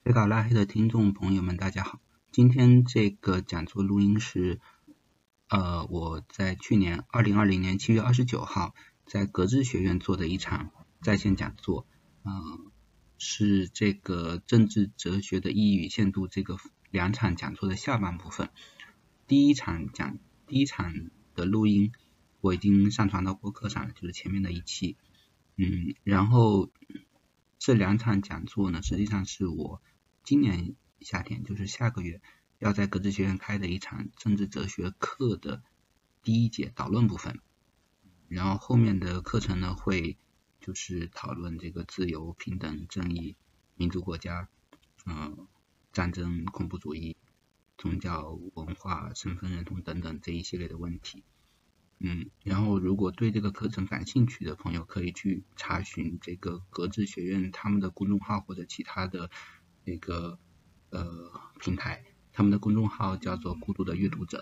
推稿拉黑的听众朋友们，大家好。今天这个讲座录音是我在去年2020年7月29号在格致学院做的一场在线讲座，是这个政治哲学的意义与限度这个两场讲座的下半部分。第一场的录音我已经上传到播客上了，就是前面的一期。然后这两场讲座呢，实际上是我今年夏天，就是下个月要在格致学院开的一场政治哲学课的第一节导论部分。然后后面的课程呢，会就是讨论这个自由、平等、正义、民主国家、战争、恐怖主义、宗教、文化、身份认同等等这一系列的问题。然后如果对这个课程感兴趣的朋友，可以去查询这个格致学院他们的公众号或者其他的那个平台，他们的公众号叫做孤独的阅读者。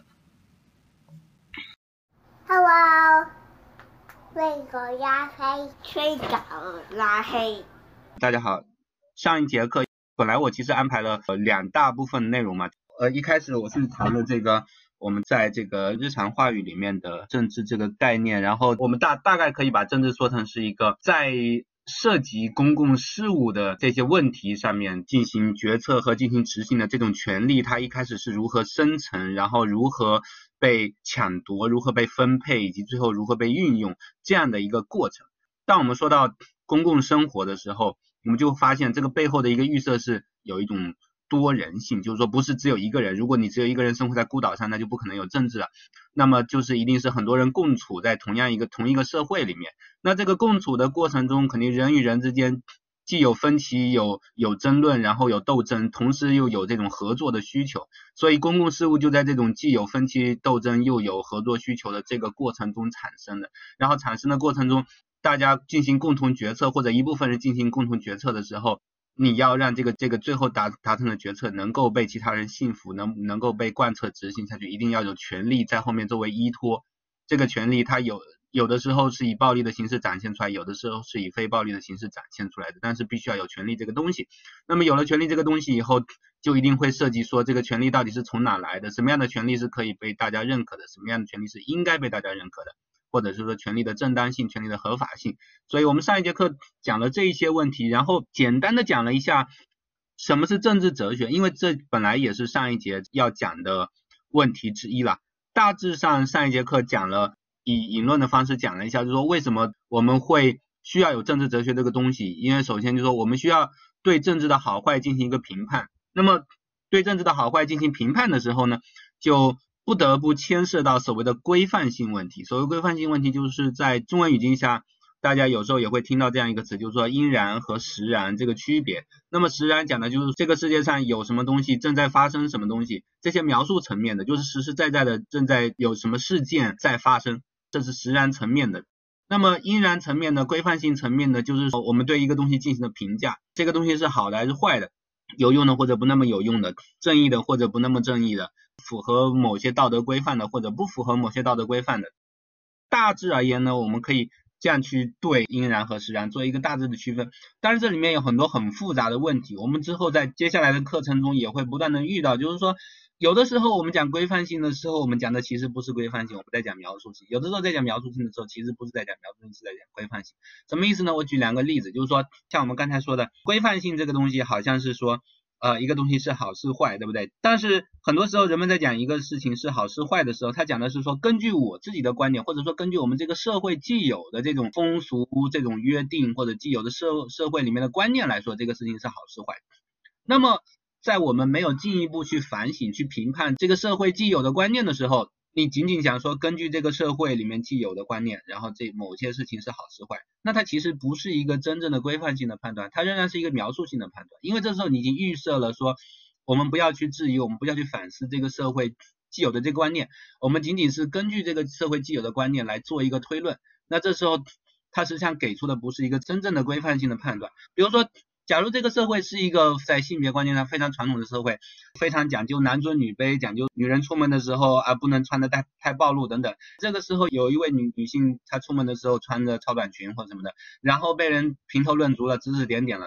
Hello， 推稿拉黑，推稿拉黑。 大家好，上一节课本来我其实安排了两大部分内容嘛，一开始我是谈了这个我们在这个日常话语里面的政治这个概念，然后我们大概可以把政治说成是一个在涉及公共事务的这些问题上面进行决策和进行执行的这种权利，它一开始是如何生成，然后如何被抢夺，如何被分配，以及最后如何被运用，这样的一个过程。当我们说到公共生活的时候，我们就发现这个背后的一个预设是有一种多人性，就是说不是只有一个人，如果你只有一个人生活在孤岛上，那就不可能有政治了，那么就是一定是很多人共处在同一个社会里面。那这个共处的过程中，肯定人与人之间既有分歧，有争论，然后有斗争，同时又有这种合作的需求，所以公共事务就在这种既有分歧斗争又有合作需求的这个过程中产生的。然后产生的过程中，大家进行共同决策，或者一部分人进行共同决策的时候，你要让这个最后达成的决策能够被其他人信服，能够被贯彻执行下去，一定要有权力在后面作为依托。这个权力它有的时候是以暴力的形式展现出来，有的时候是以非暴力的形式展现出来的，但是必须要有权力这个东西。那么有了权力这个东西以后，就一定会涉及说这个权力到底是从哪来的，什么样的权力是可以被大家认可的，什么样的权力是应该被大家认可的，或者是说权力的正当性、权力的合法性。所以我们上一节课讲了这一些问题，然后简单的讲了一下什么是政治哲学，因为这本来也是上一节要讲的问题之一了。大致上上一节课讲了，以引论的方式讲了一下，就是说为什么我们会需要有政治哲学这个东西。因为首先就是说我们需要对政治的好坏进行一个评判，那么对政治的好坏进行评判的时候呢，就不得不牵涉到所谓的规范性问题。所谓规范性问题，就是在中文语境下大家有时候也会听到这样一个词，就是说应然和实然这个区别。那么实然讲的就是这个世界上有什么东西，正在发生什么东西，这些描述层面的，就是实实在在的正在有什么事件在发生，这是实然层面的。那么应然层面的、规范性层面的，就是说我们对一个东西进行的评价，这个东西是好的还是坏的，有用的或者不那么有用的，正义的或者不那么正义的，符合某些道德规范的或者不符合某些道德规范的。大致而言呢，我们可以这样去对应然和实然做一个大致的区分。当然这里面有很多很复杂的问题，我们之后在接下来的课程中也会不断的遇到，就是说有的时候我们讲规范性的时候，我们讲的其实不是规范性，我们在讲描述性。有的时候在讲描述性的时候，其实不是在讲描述性，是在讲规范性。什么意思呢？我举两个例子，就是说像我们刚才说的规范性这个东西，好像是说一个东西是好是坏，对不对？但是很多时候人们在讲一个事情是好是坏的时候，他讲的是说根据我自己的观点，或者说根据我们这个社会既有的这种风俗、这种约定，或者既有的社会里面的观念来说，这个事情是好是坏。那么在我们没有进一步去反省、去评判这个社会既有的观念的时候，你仅仅想说根据这个社会里面既有的观念，然后这某些事情是好是坏，那它其实不是一个真正的规范性的判断，它仍然是一个描述性的判断。因为这时候你已经预设了说我们不要去质疑，我们不要去反思这个社会既有的这个观念，我们仅仅是根据这个社会既有的观念来做一个推论，那这时候它实际上给出的不是一个真正的规范性的判断。比如说假如这个社会是一个在性别观念上非常传统的社会，非常讲究男尊女卑，讲究女人出门的时候不能穿得太暴露等等，这个时候有一位女性她出门的时候穿着超短裙或什么的，然后被人评头论足了，指指点点了，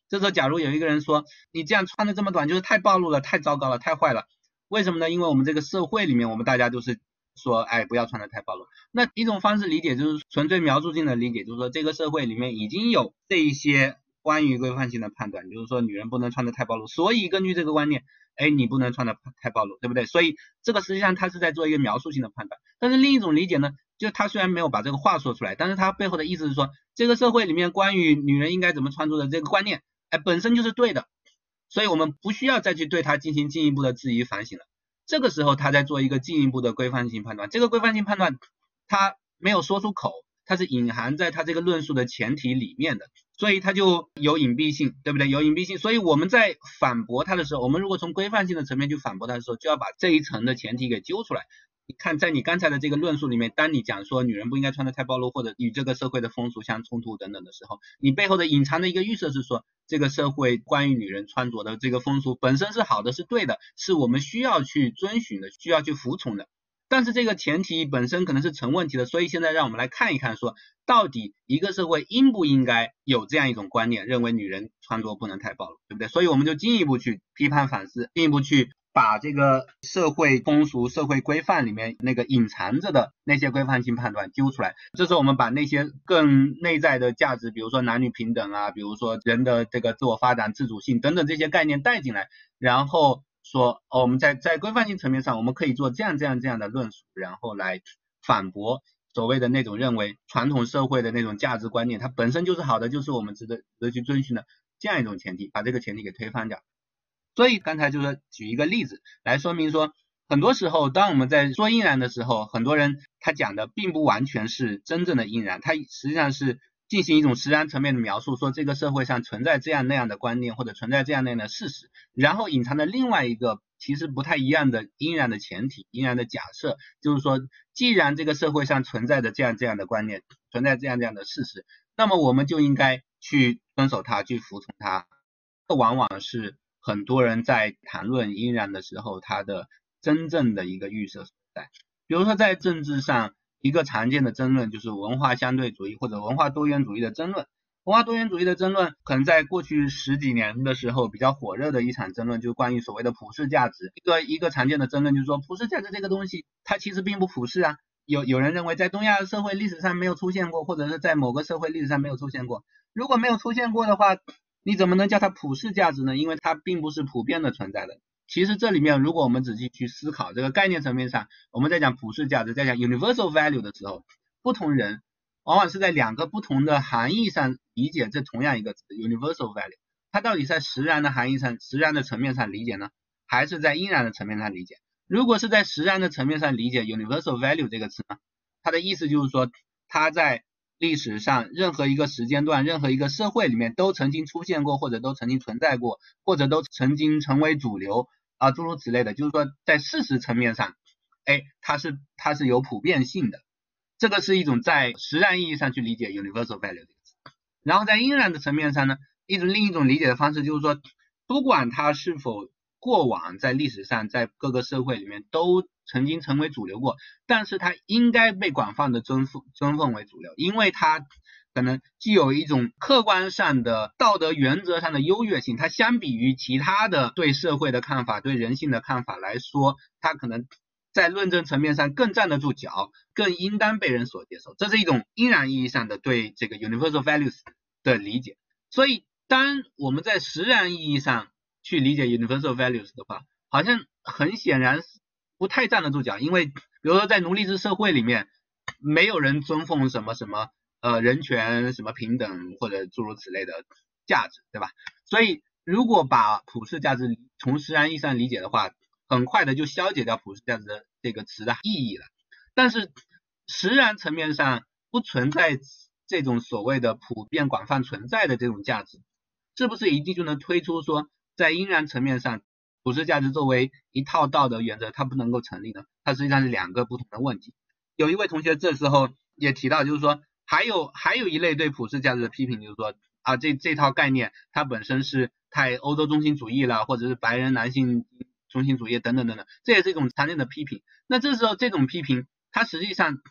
这时候假如有一个人说你这样穿的这么短就是太暴露了，太糟糕了，太坏了，为什么呢？因为我们这个社会里面我们大家都是说哎不要穿的太暴露。那一种方式理解就是纯粹描述性的理解，就是说这个社会里面已经有这一些关于规范性的判断，就是说女人不能穿的太暴露，所以根据这个观念你不能穿的太暴露，对不对？所以这个实际上它是在做一个描述性的判断。但是另一种理解呢，就他虽然没有把这个话说出来，但是他背后的意思是说这个社会里面关于女人应该怎么穿着的这个观念本身就是对的，所以我们不需要再去对它进行进一步的质疑反省了。这个时候他在做一个进一步的规范性判断，这个规范性判断他没有说出口，它是隐含在他这个论述的前提里面的，所以它就有隐蔽性，对不对？有隐蔽性，所以我们在反驳它的时候，我们如果从规范性的层面去反驳它的时候，就要把这一层的前提给揪出来。你看在你刚才的这个论述里面，当你讲说女人不应该穿得太暴露，或者与这个社会的风俗相冲突等等的时候，你背后的隐藏的一个预设是说这个社会关于女人穿着的这个风俗本身是好的，是对的，是我们需要去遵循的，需要去服从的。但是这个前提本身可能是成问题的，所以现在让我们来看一看说到底一个社会应不应该有这样一种观念，认为女人穿着不能太暴露，对不对？所以我们就进一步去批判反思，进一步去把这个社会风俗社会规范里面那个隐藏着的那些规范性判断揪出来。这时候我们把那些更内在的价值，比如说男女平等啊，比如说人的这个自我发展自主性等等这些概念带进来，然后说我们在规范性层面上我们可以做这样的论述，然后来反驳所谓的那种认为传统社会的那种价值观念它本身就是好的，就是我们值得去遵循的这样一种前提，把这个前提给推翻掉。所以刚才就是举一个例子来说明说，很多时候当我们在说应然的时候，很多人他讲的并不完全是真正的应然，他实际上是进行一种实然层面的描述，说这个社会上存在这样那样的观念，或者存在这样那样的事实，然后隐藏的另外一个其实不太一样的应然的前提，应然的假设，就是说既然这个社会上存在着这样的观念，存在这样的事实，那么我们就应该去遵守它，去服从它。这往往是很多人在谈论应然的时候他的真正的一个预设所在。比如说在政治上一个常见的争论就是文化相对主义或者文化多元主义的争论。文化多元主义的争论可能在过去10几年的时候比较火热的一场争论，就是关于所谓的普世价值。一个常见的争论就是说普世价值这个东西它其实并不普世啊，有人认为在东亚社会历史上没有出现过，或者是在某个社会历史上没有出现过。如果没有出现过的话，你怎么能叫它普世价值呢？因为它并不是普遍的存在的。其实这里面如果我们仔细去思考这个概念层面上，我们在讲普世价值，在讲 universal value 的时候，不同人往往是在两个不同的含义上理解这同样一个词 universal value， 它到底在实然的含义上，实然的层面上理解呢，还是在应然的层面上理解？如果是在实然的层面上理解 universal value 这个词呢，它的意思就是说它在历史上任何一个时间段，任何一个社会里面都曾经出现过，或者都曾经存在过，或者都曾经成为主流啊，诸如此类的，就是说在事实层面上它是有普遍性的。这个是一种在实然意义上去理解 universal value 这个词。然后在应然的层面上呢，另一种理解的方式就是说，不管它是否过往在历史上在各个社会里面都曾经成为主流过，但是它应该被广泛的尊奉为主流，因为它可能既有一种客观上的道德原则上的优越性，它相比于其他的对社会的看法，对人性的看法来说，它可能在论证层面上更站得住脚，更应当被人所接受。这是一种应然意义上的对这个 universal values 的理解。所以当我们在实然意义上去理解 universal values 的话，好像很显然不太站得住脚，因为比如说在奴隶制社会里面，没有人尊奉什么人权什么平等或者诸如此类的价值，对吧？所以如果把普世价值从实然意义上理解的话，很快的就消解掉普世价值的这个词的意义了。但是实然层面上不存在这种所谓的普遍广泛存在的这种价值，是不是一定就能推出说在应然层面上普世价值作为一套道德原则它不能够成立呢？它实际上是两个不同的问题。有一位同学这时候也提到，就是说还有一类对普世价值的批评，就是说啊这套概念它本身是太欧洲中心主义了，或者是白人男性中心主义等等等等，这也是一种常见的批评。那这时候这种批评它实际上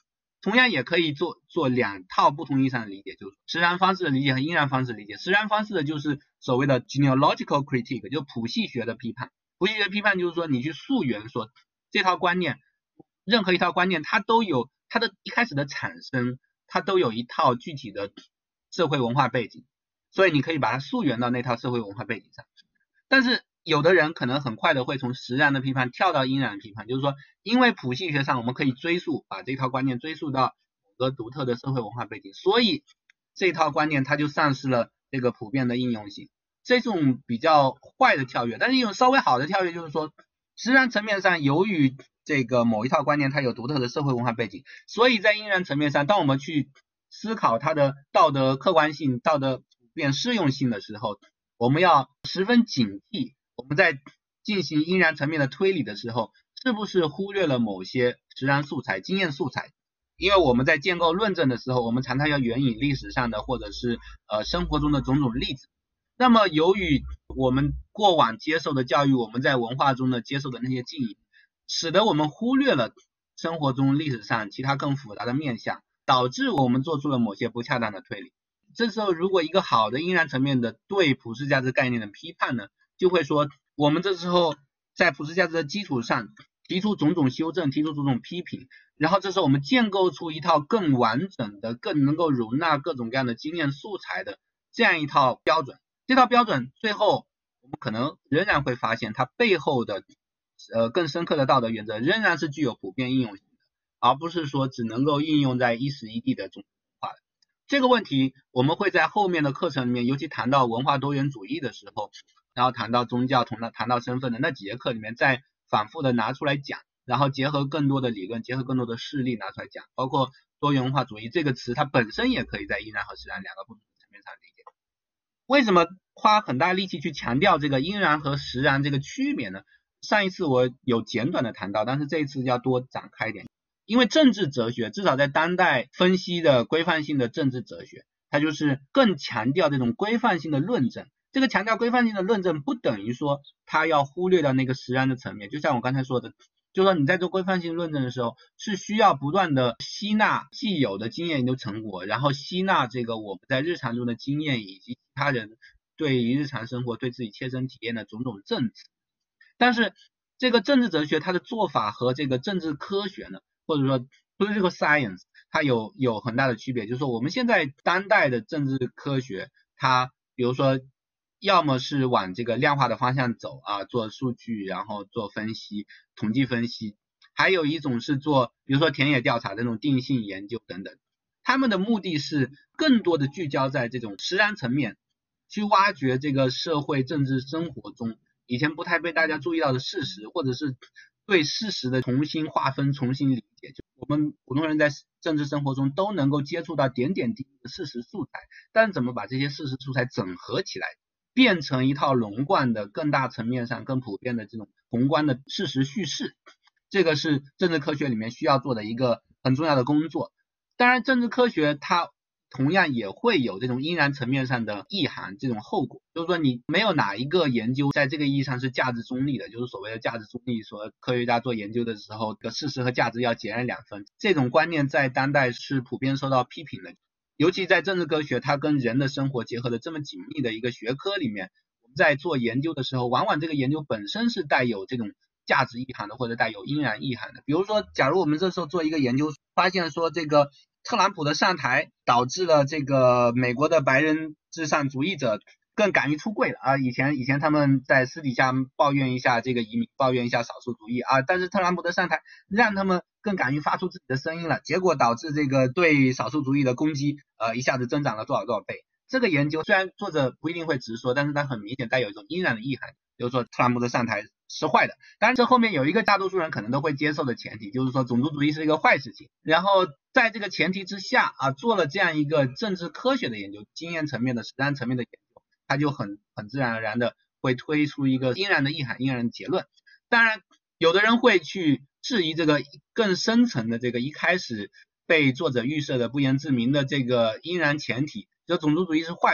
同样也可以做两套不同意义上的理解，就是实然方式的理解和因然方式的理解。实然方式的就是所谓的 genealogical critique， 就谱系学的批判。谱系学批判就是说你去溯源，说这套观念，任何一套观念它都有它的一开始的产生，它都有一套具体的社会文化背景，所以你可以把它溯源到那套社会文化背景上。但是有的人可能很快的会从实然的批判跳到因然的批判，就是说因为谱系学上我们可以把这套观念追溯到某个独特的社会文化背景，所以这套观念它就丧失了这个普遍的应用性。这种比较坏的跳跃。但是一种稍微好的跳跃就是说，实然层面上由于这个某一套观念它有独特的社会文化背景，所以在因然层面上，当我们去思考它的道德客观性、道德普遍适用性的时候，我们要十分警惕，我们在进行因然层面的推理的时候，是不是忽略了某些实然素材、经验素材？因为我们在建构论证的时候，我们常常要援引历史上的或者是生活中的种种例子。那么由于我们过往接受的教育，我们在文化中的接受的那些浸淫，使得我们忽略了生活中历史上其他更复杂的面向，导致我们做出了某些不恰当的推理。这时候如果一个好的因然层面的对普世价值概念的批判呢，就会说我们这时候在普世价值的基础上提出种种修正，提出种种批评，然后这时候我们建构出一套更完整的、更能够容纳各种各样的经验素材的这样一套标准。这套标准最后我们可能仍然会发现它背后的更深刻的道德原则仍然是具有普遍应用性的，而不是说只能够应用在一时一地的中国文化。这个问题我们会在后面的课程里面，尤其谈到文化多元主义的时候，然后谈到宗教、谈到身份的那几节课里面再反复的拿出来讲，然后结合更多的理论，结合更多的事例拿出来讲，包括多元文化主义这个词它本身也可以在因然和实然两个不同层面上理解。为什么花很大力气去强调这个因然和实然这个区别呢？上一次我有简短的谈到，但是这一次要多展开一点。因为政治哲学至少在当代分析的规范性的政治哲学，它就是更强调这种规范性的论证。这个强调规范性的论证不等于说它要忽略掉那个实然的层面，就像我刚才说的，就是说你在做规范性论证的时候是需要不断的吸纳既有的经验研究成果，然后吸纳这个我们在日常中的经验以及其他人对于日常生活对自己切身体验的种种证词。但是这个政治哲学它的做法和这个政治科学呢，或者说 political science 它有很大的区别，就是说我们现在当代的政治科学它比如说要么是往这个量化的方向走啊，做数据然后做分析统计分析，还有一种是做比如说田野调查这种定性研究等等，他们的目的是更多的聚焦在这种实然层面，去挖掘这个社会政治生活中以前不太被大家注意到的事实，或者是对事实的重新划分、重新理解。就我们普通人在政治生活中都能够接触到点点滴滴的事实素材，但怎么把这些事实素材整合起来，变成一套龙贯的、更大层面上、更普遍的这种宏观的事实叙事，这个是政治科学里面需要做的一个很重要的工作。当然，政治科学它同样也会有这种因然层面上的意涵，这种后果，就是说你没有哪一个研究在这个意义上是价值中立的，就是所谓的价值中立，说科学家做研究的时候的事实和价值要截然两分，这种观念在当代是普遍受到批评的。尤其在政治科学它跟人的生活结合的这么紧密的一个学科里面，我们在做研究的时候，往往这个研究本身是带有这种价值意涵的，或者带有因然意涵的。比如说假如我们这时候做一个研究，发现说这个特朗普的上台导致了这个美国的白人至上主义者更敢于出柜了啊！以前他们在私底下抱怨一下这个移民，抱怨一下少数族裔啊，但是特朗普的上台让他们更敢于发出自己的声音了，结果导致这个对少数族裔的攻击一下子增长了多少倍。这个研究虽然作者不一定会直说，但是它很明显带有一种因然的意涵，就是说特朗普的上台是坏的。当然这后面有一个大多数人可能都会接受的前提，就是说种族主义是一个坏事情，然后在这个前提之下做了这样一个政治科学的研究，经验层面的实战层面的研究，它就很自然而然的会推出一个因然的意涵，因然的结论。当然有的人会去质疑这个更深层的这个一开始被作者预设的不言自明的这个因然前提，就种族主义是坏的。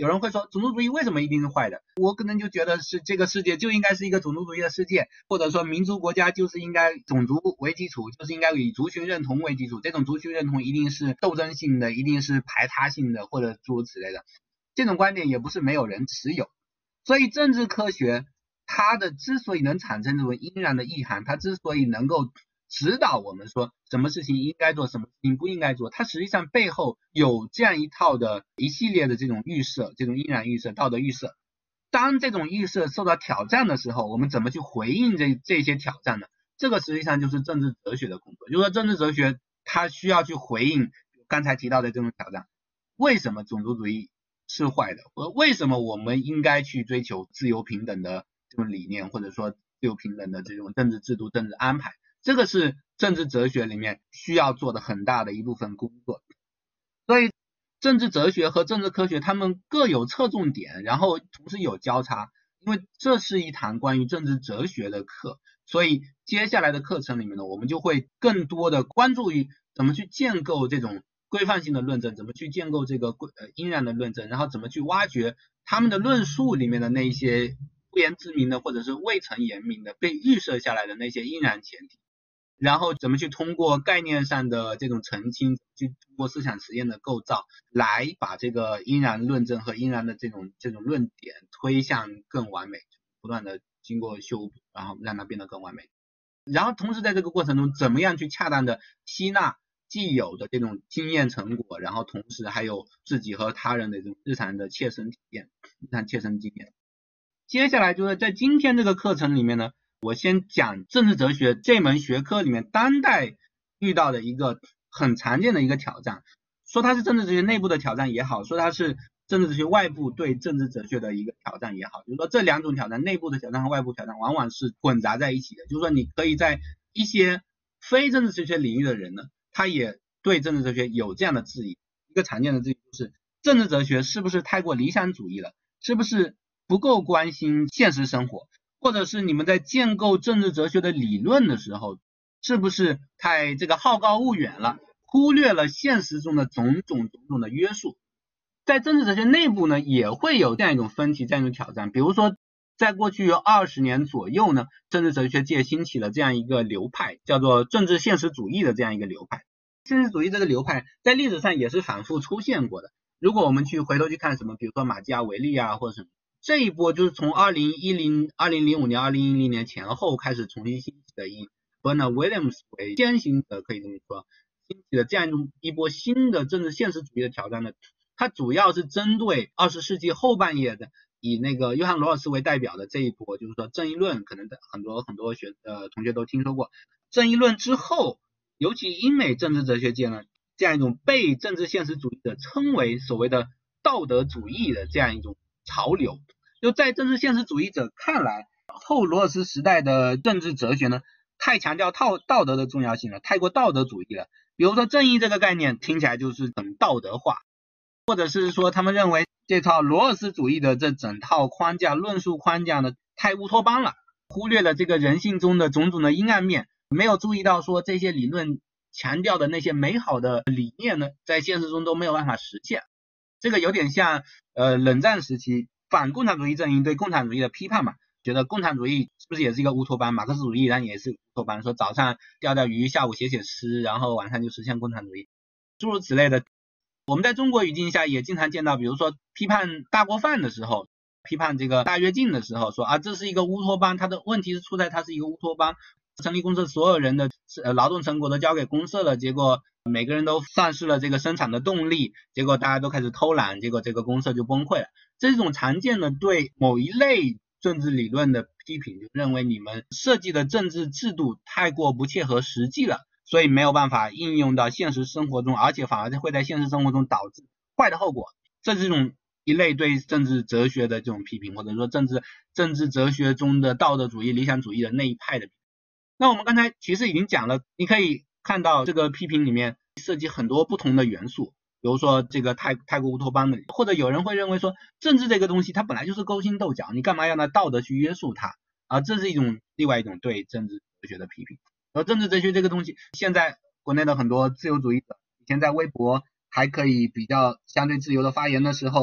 有人会说种族主义为什么一定是坏的？我可能就觉得是这个世界就应该是一个种族主义的世界，或者说民族国家就是应该种族为基础，就是应该以族群认同为基础，这种族群认同一定是斗争性的，一定是排他性的，或者诸如此类的。这种观点也不是没有人持有。所以政治科学它的之所以能产生这种应然的意涵，它之所以能够指导我们说什么事情应该做，什么事情不应该做，它实际上背后有这样一套的一系列的这种预设，这种应然预设、道德预设。当这种预设受到挑战的时候，我们怎么去回应这些挑战呢？这个实际上就是政治哲学的工作，就是说政治哲学它需要去回应刚才提到的这种挑战。为什么种族主义是坏的？为什么我们应该去追求自由平等的这种理念，或者说自由平等的这种政治制度、政治安排？这个是政治哲学里面需要做的很大的一部分工作。所以政治哲学和政治科学他们各有侧重点，然后同时有交叉，因为这是一堂关于政治哲学的课，所以接下来的课程里面呢，我们就会更多的关注于怎么去建构这种规范性的论证，怎么去建构这个应然的论证，然后怎么去挖掘他们的论述里面的那些不言自明的或者是未曾言明的被预设下来的那些应然前提，然后怎么去通过概念上的这种澄清，去通过思想实验的构造来把这个应然论证和应然的这种论点推向更完美，不断的经过修补，然后让它变得更完美。然后同时在这个过程中怎么样去恰当的吸纳既有的这种经验成果，然后同时还有自己和他人的这种日常的切身体验、日常切身经验。接下来就是在今天这个课程里面呢，我先讲政治哲学这门学科里面当代遇到的一个很常见的一个挑战，说它是政治哲学内部的挑战也好，说它是政治哲学外部对政治哲学的一个挑战也好，就是说这两种挑战，内部的挑战和外部挑战往往是混杂在一起的，就是说你可以在一些非政治哲学领域的人呢，他也对政治哲学有这样的质疑。一个常见的质疑就是政治哲学是不是太过理想主义了，是不是不够关心现实生活，或者是你们在建构政治哲学的理论的时候，是不是太这个好高骛远了，忽略了现实中的种种的约束。在政治哲学内部呢，也会有这样一种分歧，这样一种挑战。比如说在过去20年左右呢，政治哲学界兴起了这样一个流派，叫做政治现实主义的这样一个流派。现实主义这个流派在历史上也是反复出现过的。如果我们回头去看什么，比如说马基雅维利啊，或者什么，这一波就是从2005年、2010年前后开始重新兴起的，以 Bernard Williams 为先行者，可以这么说，兴起的这样一波新的政治现实主义的挑战呢，它主要是针对20世纪后半叶的，以那个约翰罗尔斯为代表的这一波，就是说正义论，可能很多同学都听说过。正义论之后，尤其英美政治哲学界呢，这样一种被政治现实主义者称为所谓的道德主义的这样一种潮流。就在政治现实主义者看来，后罗尔斯时代的政治哲学呢，太强调道德的重要性了，太过道德主义了。比如说正义这个概念听起来就是很道德化，或者是说他们认为这套罗尔斯主义的这整套框架、论述框架呢太乌托邦了，忽略了这个人性中的种种的阴暗面，没有注意到说这些理论强调的那些美好的理念呢，在现实中都没有办法实现。这个有点像冷战时期反共产主义阵营对共产主义的批判嘛，觉得共产主义是不是也是一个乌托邦，马克思主义然也是乌托邦，说早上钓钓鱼，下午写写诗，然后晚上就实现共产主义，诸如此类的。我们在中国语境下也经常见到，比如说批判大锅饭的时候，批判这个大跃进的时候，说这是一个乌托邦，它的问题是出在它是一个乌托邦，成立公社所有人的劳动成果都交给公社了，结果每个人都丧失了这个生产的动力，结果大家都开始偷懒，结果这个公社就崩溃了。这种常见的对某一类政治理论的批评，就认为你们设计的政治制度太过不切合实际了，所以没有办法应用到现实生活中，而且反而会在现实生活中导致坏的后果。这是一类对政治哲学的这种批评，或者说政治哲学中的道德主义、理想主义的那一派的批评。那我们刚才其实已经讲了，你可以看到这个批评里面涉及很多不同的元素，比如说这个太过乌托邦的，或者有人会认为说政治这个东西它本来就是勾心斗角，你干嘛要拿道德去约束它这是另外一种对政治哲学的批评。而政治哲学这个东西，现在国内的很多自由主义者以前在微博还可以比较相对自由的发言的时候，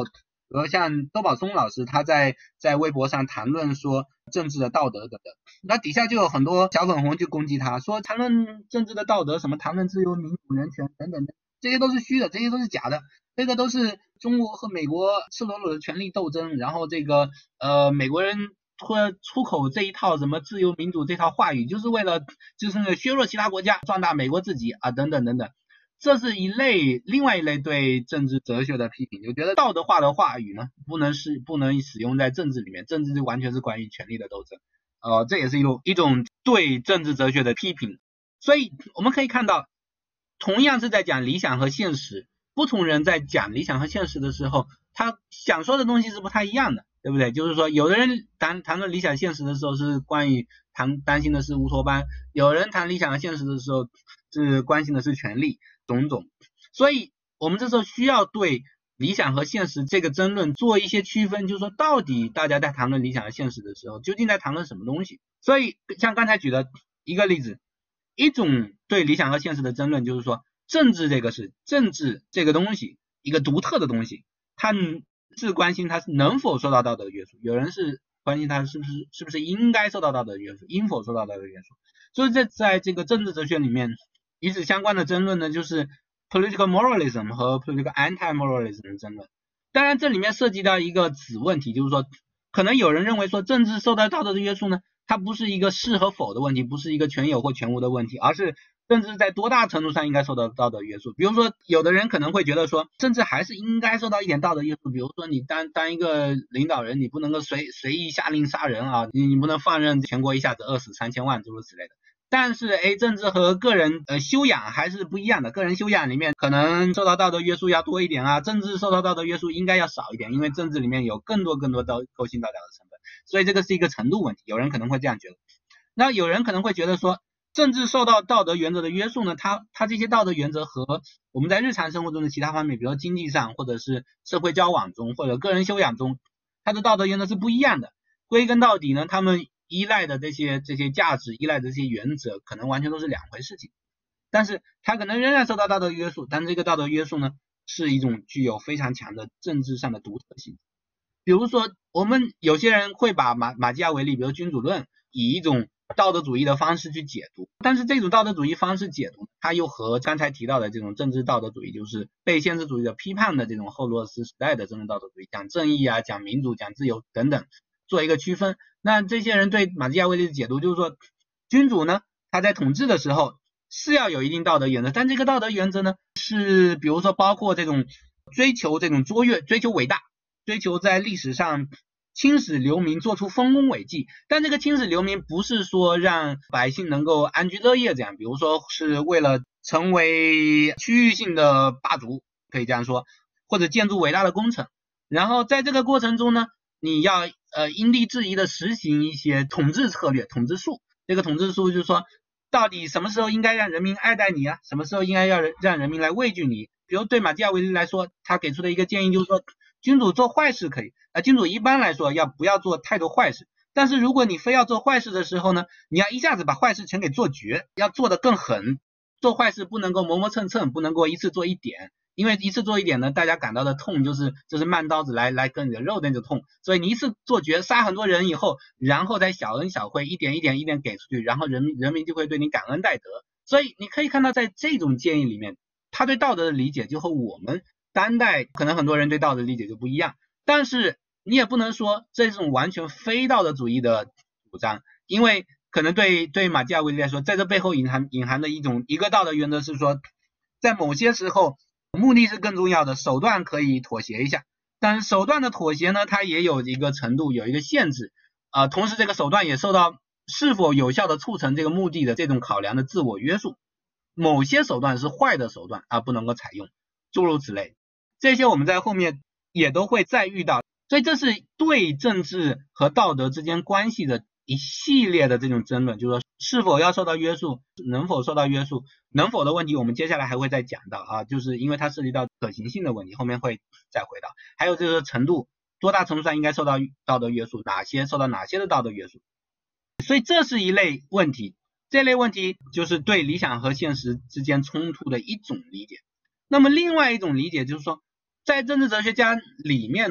比如像周宝松老师，他在微博上谈论说政治的道德等等，那底下就有很多小粉红就攻击他，说谈论政治的道德，什么谈论自由、民主、人权等等的，这些都是虚的，这些都是假的，这个都是中国和美国赤裸裸的权力斗争，然后这个美国人出口这一套什么自由民主这套话语，就是为了就是削弱其他国家，壮大美国自己啊等等等等。这是另外一类对政治哲学的批评，就觉得道德化的话语呢，不能使用在政治里面，政治就完全是关于权力的斗争，这也是一种对政治哲学的批评。所以我们可以看到，同样是在讲理想和现实，不同人在讲理想和现实的时候，他想说的东西是不太一样的，对不对？就是说，有的人谈论理想现实的时候是关于担心的是乌托邦，有人谈理想和现实的时候是关心的是权力种种，所以我们这时候需要对理想和现实这个争论做一些区分，就是说到底大家在谈论理想和现实的时候究竟在谈论什么东西。所以像刚才举的一个例子，一种对理想和现实的争论就是说，政治这个东西一个独特的东西，它是关心它能否受到道德约束，有人是关心它是不是应该受到道德约束，应否受到道德约束。所以在这个政治哲学里面，与此相关的争论呢，就是 political moralism 和 political anti-moralism 的争论。当然这里面涉及到一个子问题，就是说可能有人认为说政治受到道德的约束呢，它不是一个是和否的问题，不是一个全有或全无的问题，而是政治在多大程度上应该受到道德约束。比如说有的人可能会觉得说政治还是应该受到一点道德约束，比如说你当一个领导人，你不能够随意下令杀人啊，你不能放任全国一下子饿死3000万诸如此类的。但是政治和个人修养还是不一样的，个人修养里面可能受到道德约束要多一点啊，政治受到道德约束应该要少一点，因为政治里面有更多勾心斗角的成分，所以这个是一个程度问题，有人可能会这样觉得。那有人可能会觉得说政治受到道德原则的约束呢，它这些道德原则和我们在日常生活中的其他方面，比如说经济上或者是社会交往中或者个人修养中，它的道德原则是不一样的。归根到底呢，他们依赖的这些价值，依赖的这些原则可能完全都是两回事情，但是它可能仍然受到道德约束，但这个道德约束呢是一种具有非常强的政治上的独特性。比如说我们有些人会把马基雅维利比如君主论以一种道德主义的方式去解读，但是这种道德主义方式解读它又和刚才提到的这种政治道德主义，就是被现实主义的批判的这种后罗斯时代的政治道德主义，讲正义啊，讲民主，讲自由等等做一个区分。那这些人对马基雅维利的解读就是说，君主呢他在统治的时候是要有一定道德原则，但这个道德原则呢是比如说包括这种追求这种卓越，追求伟大，追求在历史上青史留名，做出丰功伟绩。但这个青史留名不是说让百姓能够安居乐业这样，比如说是为了成为区域性的霸主，可以这样说，或者建筑伟大的工程。然后在这个过程中呢，你要因地制宜的实行一些统治策略、统治术。这个统治术就是说，到底什么时候应该让人民爱戴你啊？什么时候应该要让人民来畏惧你？比如对马基雅维利来说，他给出的一个建议就是说，君主做坏事可以，君主一般来说不要做太多坏事。但是如果你非要做坏事的时候呢，你要一下子把坏事全给做绝，要做得更狠。做坏事不能够磨磨蹭蹭，不能够一次做一点。因为一次做一点呢，大家感到的痛就是慢刀子来跟你的肉那就痛，所以你一次做绝，杀很多人以后，然后再小恩小惠，一点给出去，然后人民就会对你感恩戴德。所以你可以看到，在这种建议里面，他对道德的理解就和我们当代可能很多人对道德的理解就不一样。但是你也不能说这种完全非道德主义的主张，因为可能对马基雅维利来说，在这背后隐含的一个道德原则是说，在某些时候目的是更重要的，手段可以妥协一下，但是手段的妥协呢，它也有一个程度，有一个限制同时这个手段也受到是否有效的促成这个目的的这种考量的自我约束。某些手段是坏的手段不能够采用，诸如此类，这些我们在后面也都会再遇到。所以这是对政治和道德之间关系的一系列的这种争论，就是说是否要受到约束，能否受到约束，能否的问题我们接下来还会再讲到就是因为它涉及到可行性的问题，后面会再回到。还有这个程度，多大程度上应该受到道德约束，哪些受到哪些的道德约束。所以这是一类问题，这类问题就是对理想和现实之间冲突的一种理解。那么另外一种理解就是说，在政治哲学家里面呢，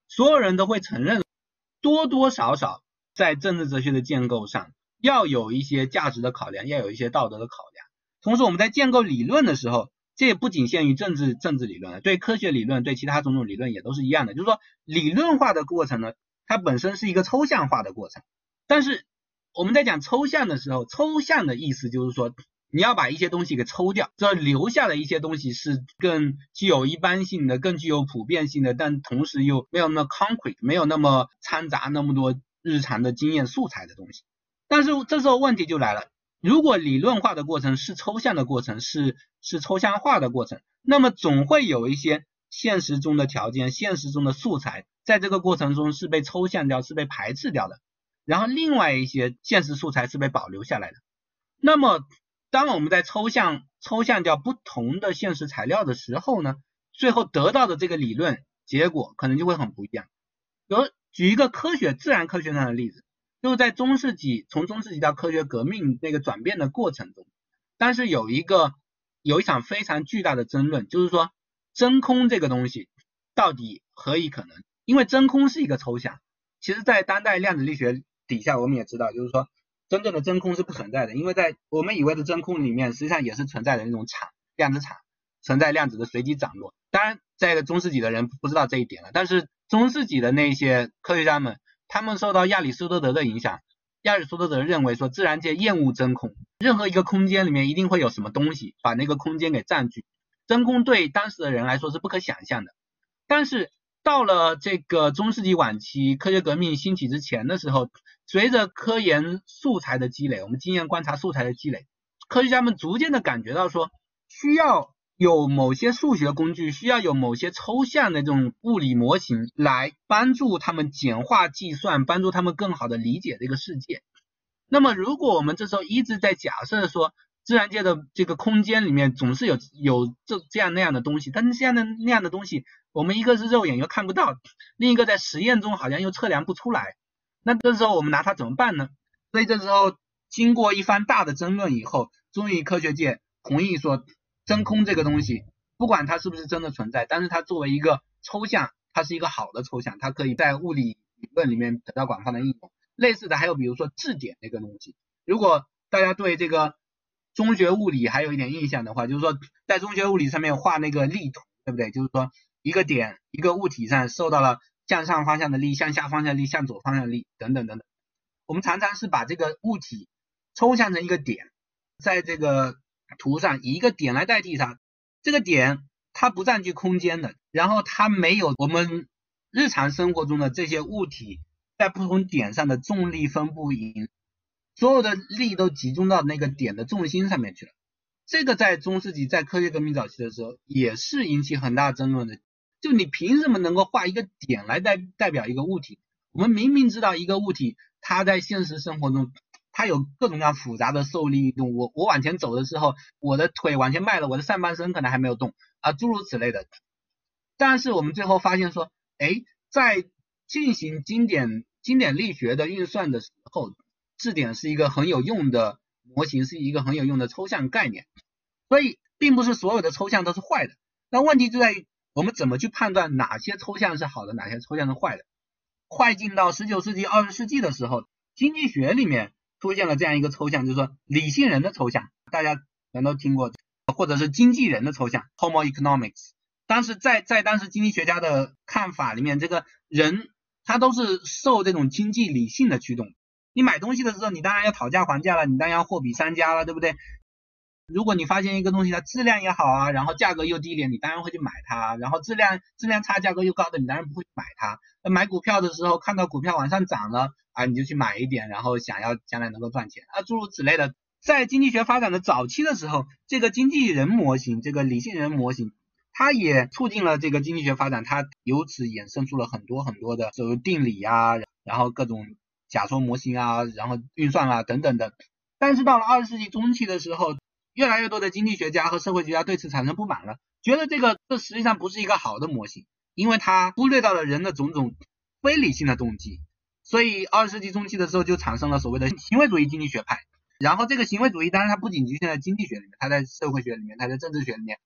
所有人都会承认，多多少少在政治哲学的建构上要有一些价值的考量，要有一些道德的考量。同时我们在建构理论的时候，这也不仅限于政治理论，对科学理论，对其他种种理论也都是一样的。就是说理论化的过程呢，它本身是一个抽象化的过程，但是我们在讲抽象的时候，抽象的意思就是说你要把一些东西给抽掉，这留下的一些东西是更具有一般性的，更具有普遍性的，但同时又没有那么 concrete， 没有那么掺杂那么多日常的经验素材的东西。但是这时候问题就来了，如果理论化的过程是抽象的过程，是抽象化的过程，那么总会有一些现实中的条件，现实中的素材在这个过程中是被抽象掉，是被排斥掉的，然后另外一些现实素材是被保留下来的。那么当我们在抽象掉不同的现实材料的时候呢，最后得到的这个理论结果可能就会很不一样。举一个自然科学上的例子，就是在从中世纪到科学革命那个转变的过程中，但是有一场非常巨大的争论，就是说真空这个东西到底何以可能？因为真空是一个抽象，其实在当代量子力学底下我们也知道，就是说真正的真空是不存在的，因为在我们以为的真空里面实际上也是存在的那种量子场，存在量子的随机涨落。当然在中世纪的人不知道这一点了，但是中世纪的那些科学家们，他们受到亚里士多德的影响，亚里士多德认为说自然界厌恶真空，任何一个空间里面一定会有什么东西把那个空间给占据，真空对当时的人来说是不可想象的。但是到了这个中世纪晚期，科学革命兴起之前的时候，随着科研素材的积累，我们经验观察素材的积累，科学家们逐渐的感觉到说需要有某些数学工具，需要有某些抽象的这种物理模型来帮助他们简化计算，帮助他们更好的理解这个世界。那么如果我们这时候一直在假设说自然界的这个空间里面总是有这样那样的东西，但是这样的那样的东西我们一个是肉眼又看不到，另一个在实验中好像又测量不出来，那这时候我们拿它怎么办呢？所以这时候经过一番大的争论以后，终于科学界同意说真空这个东西不管它是不是真的存在，但是它作为一个抽象，它是一个好的抽象，它可以在物理理论里面得到广泛的应用。类似的还有比如说质点这个东西，如果大家对这个中学物理还有一点印象的话，就是说在中学物理上面画那个力图，对不对？就是说一个点一个物体上受到了向上方向的力，向下方向的力，向左方向的力等等等等。我们常常是把这个物体抽象成一个点，在这个图上以一个点来代替它，这个点它不占据空间的，然后它没有我们日常生活中的这些物体在不同点上的重力分布所有的力都集中到那个点的重心上面去了。这个在中世纪在科学革命早期的时候也是引起很大争论的，就你凭什么能够画一个点来代表一个物体？我们明明知道一个物体它在现实生活中它有各种各样复杂的受力运动，我往前走的时候我的腿往前迈了，我的上半身可能还没有动啊，诸如此类的。但是我们最后发现说在进行经典力学的运算的时候，质点是一个很有用的模型，是一个很有用的抽象概念。所以并不是所有的抽象都是坏的，那问题就在于我们怎么去判断哪些抽象是好的，哪些抽象是坏的。快进到19世纪20世纪的时候，经济学里面出现了这样一个抽象，就是说理性人的抽象，大家全都听过，或者是经纪人的抽象 Homo economics。 当时在当时经济学家的看法里面，这个人他都是受这种经济理性的驱动，你买东西的时候你当然要讨价还价了，你当然要货比三家了，对不对？如果你发现一个东西它质量也好啊，然后价格又低廉，你当然会去买它，然后质量差价格又高的你当然不会去买它。买股票的时候看到股票往上涨了啊，你就去买一点，然后想要将来能够赚钱啊，诸如此类的。在经济学发展的早期的时候，这个经纪人模型，这个理性人模型，它也促进了这个经济学发展，它由此衍生出了很多很多的所谓定理啊，然后各种假说模型啊，然后运算啊等等的。但是到了20世纪中期的时候，越来越多的经济学家和社会学家对此产生不满了，觉得这实际上不是一个好的模型，因为它忽略到了人的种种非理性的动机。所以20世纪中期的时候就产生了所谓的行为主义经济学派。然后这个行为主义当然它不仅局限在经济学里面，它在社会学里面，它在政治学里面，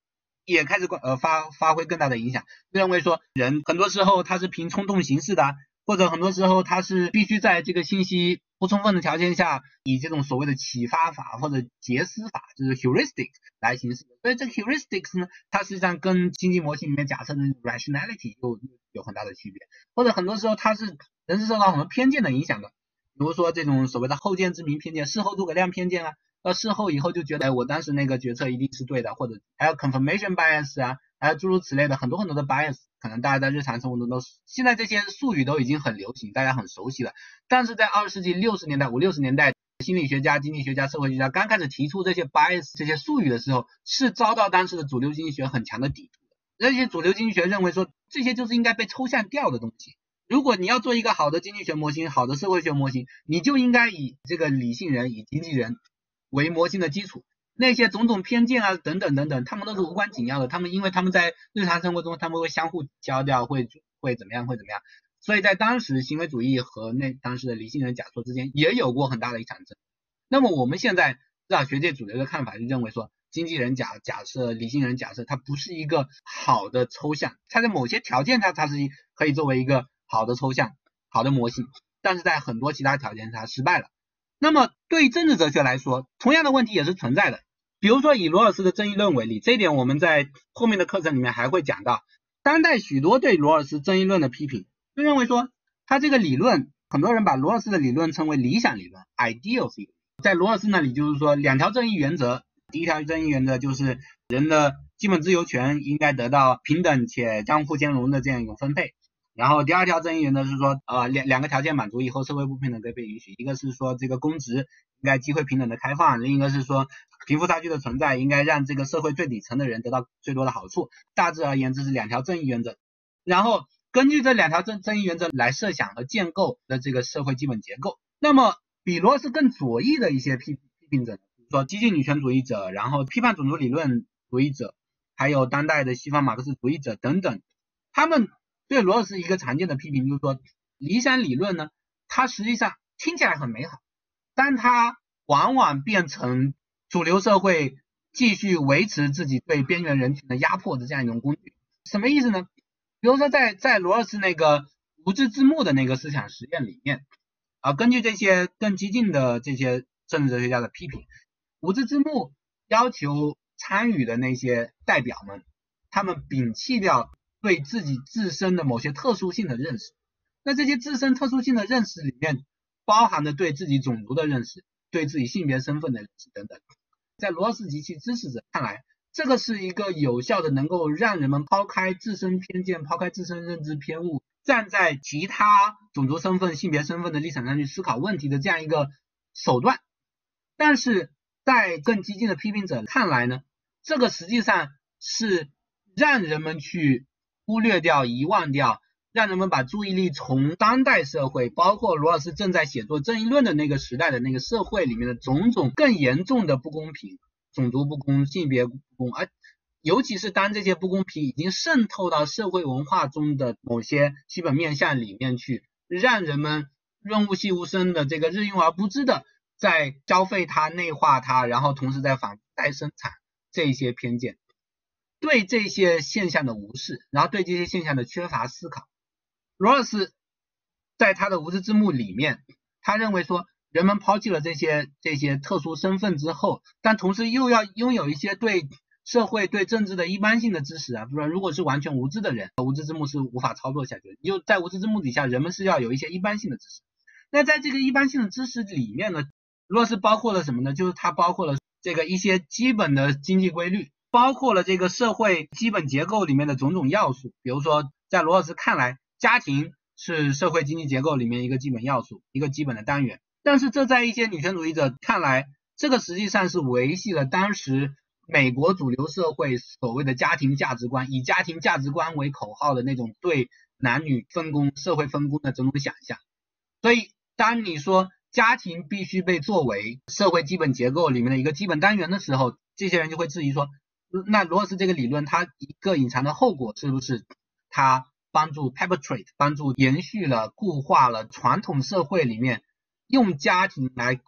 也开始发挥更大的影响，认为说人很多时候他是凭冲动行事的，或者很多时候他是必须在这个信息不充分的条件下，以这种所谓的启发法或者杰思法，就是 heuristics 来行事。所以这个 heuristics 呢，它实际上跟经济模型里面假设的 rationality 又有很大的区别，或者很多时候它是人是受到很多偏见的影响的，比如说这种所谓的后见之明偏见、事后诸葛亮偏见啊，事后以后就觉得我当时那个决策一定是对的，或者还有 confirmation bias 啊，还有诸如此类的很多的 bias， 可能大家在日常生活中都现在这些术语都已经很流行，大家很熟悉了。但是在20世纪60年代、50、60年代，心理学家、经济学家、社会学家刚开始提出这些 bias 这些术语的时候，是遭到当时的主流经济学很强的抵触的。这些主流经济学认为说，这些就是应该被抽象掉的东西。如果你要做一个好的经济学模型、好的社会学模型，你就应该以这个理性人、以经济人为模型的基础，那些种种偏见啊等等等等，他们都是无关紧要的，因为他们在日常生活中他们会相互交掉，会怎么样，所以在当时行为主义和当时的理性人假说之间也有过很大的一场争。那么我们现在至少学界主流的看法就认为说，经济人假设、理性人假设，它不是一个好的抽象，它在某些条件它是可以作为一个好的抽象、好的模型，但是在很多其他条件它失败了。那么对于政治哲学来说，同样的问题也是存在的。比如说以罗尔斯的争议论为例，这一点我们在后面的课程里面还会讲到。当代许多对罗尔斯争议论的批评，就认为说他这个理论，很多人把罗尔斯的理论称为理想理论 ideal theory。 在罗尔斯那里就是说两条正义原则，第一条正义原则就是人的基本自由权应该得到平等且相互兼容的这样一种分配。然后第二条正义原则是说两个条件满足以后，社会不平等可以被允许，一个是说这个公职应该机会平等的开放，另一个是说贫富差距的存在应该让这个社会最底层的人得到最多的好处。大致而言这是两条正义原则，然后根据这两条正义原则来设想和建构的这个社会基本结构。那么比罗尔斯更左翼的一些批评者，比如说激进女权主义者，然后批判种族理论主义者，还有当代的西方马克思主义者等等，他们对罗尔斯一个常见的批评就是说，理想理论呢，它实际上听起来很美好，但它往往变成主流社会继续维持自己对边缘人群的压迫的这样一种工具。什么意思呢？比如说在罗尔斯那个无知之幕的那个思想实验里面根据这些更激进的这些政治哲学家的批评，无知之幕要求参与的那些代表们，他们摒弃掉对自己自身的某些特殊性的认识。那这些自身特殊性的认识里面包含着对自己种族的认识，对自己性别身份的认识等等。在罗尔斯及其支持者看来，这个是一个有效的能够让人们抛开自身偏见、抛开自身认知偏误，站在其他种族身份、性别身份的立场上去思考问题的这样一个手段。但是在更激进的批评者看来呢，这个实际上是让人们去忽略掉、遗忘掉，让人们把注意力从当代社会，包括罗尔斯正在写作正义论的那个时代的那个社会里面的种种更严重的不公平，种族不公、性别不公，而尤其是当这些不公平已经渗透到社会文化中的某些基本面向里面去，让人们润物细无声的这个日用而不知的在消费它、内化它，然后同时在反复再生产这些偏见，对这些现象的无视，然后对这些现象的缺乏思考。罗尔斯在他的无知之幕里面，他认为说人们抛弃了这些特殊身份之后，但同时又要拥有一些对社会对政治的一般性的知识啊，不然如果是完全无知的人，无知之幕是无法操作下去的。就在无知之幕底下，人们是要有一些一般性的知识。那在这个一般性的知识里面呢，罗尔斯包括了什么呢？就是它包括了这个一些基本的经济规律，包括了这个社会基本结构里面的种种要素。比如说在罗尔斯看来，家庭是社会经济结构里面一个基本要素，一个基本的单元。但是这在一些女权主义者看来，这个实际上是维系了当时美国主流社会所谓的家庭价值观，以家庭价值观为口号的那种对男女分工、社会分工的种种想象。所以当你说家庭必须被作为社会基本结构里面的一个基本单元的时候，这些人就会质疑说，那罗尔斯这个理论它一个隐藏的后果是不是它帮助 perpetuate 帮助延续了固化了传统社会里面用家庭来巩固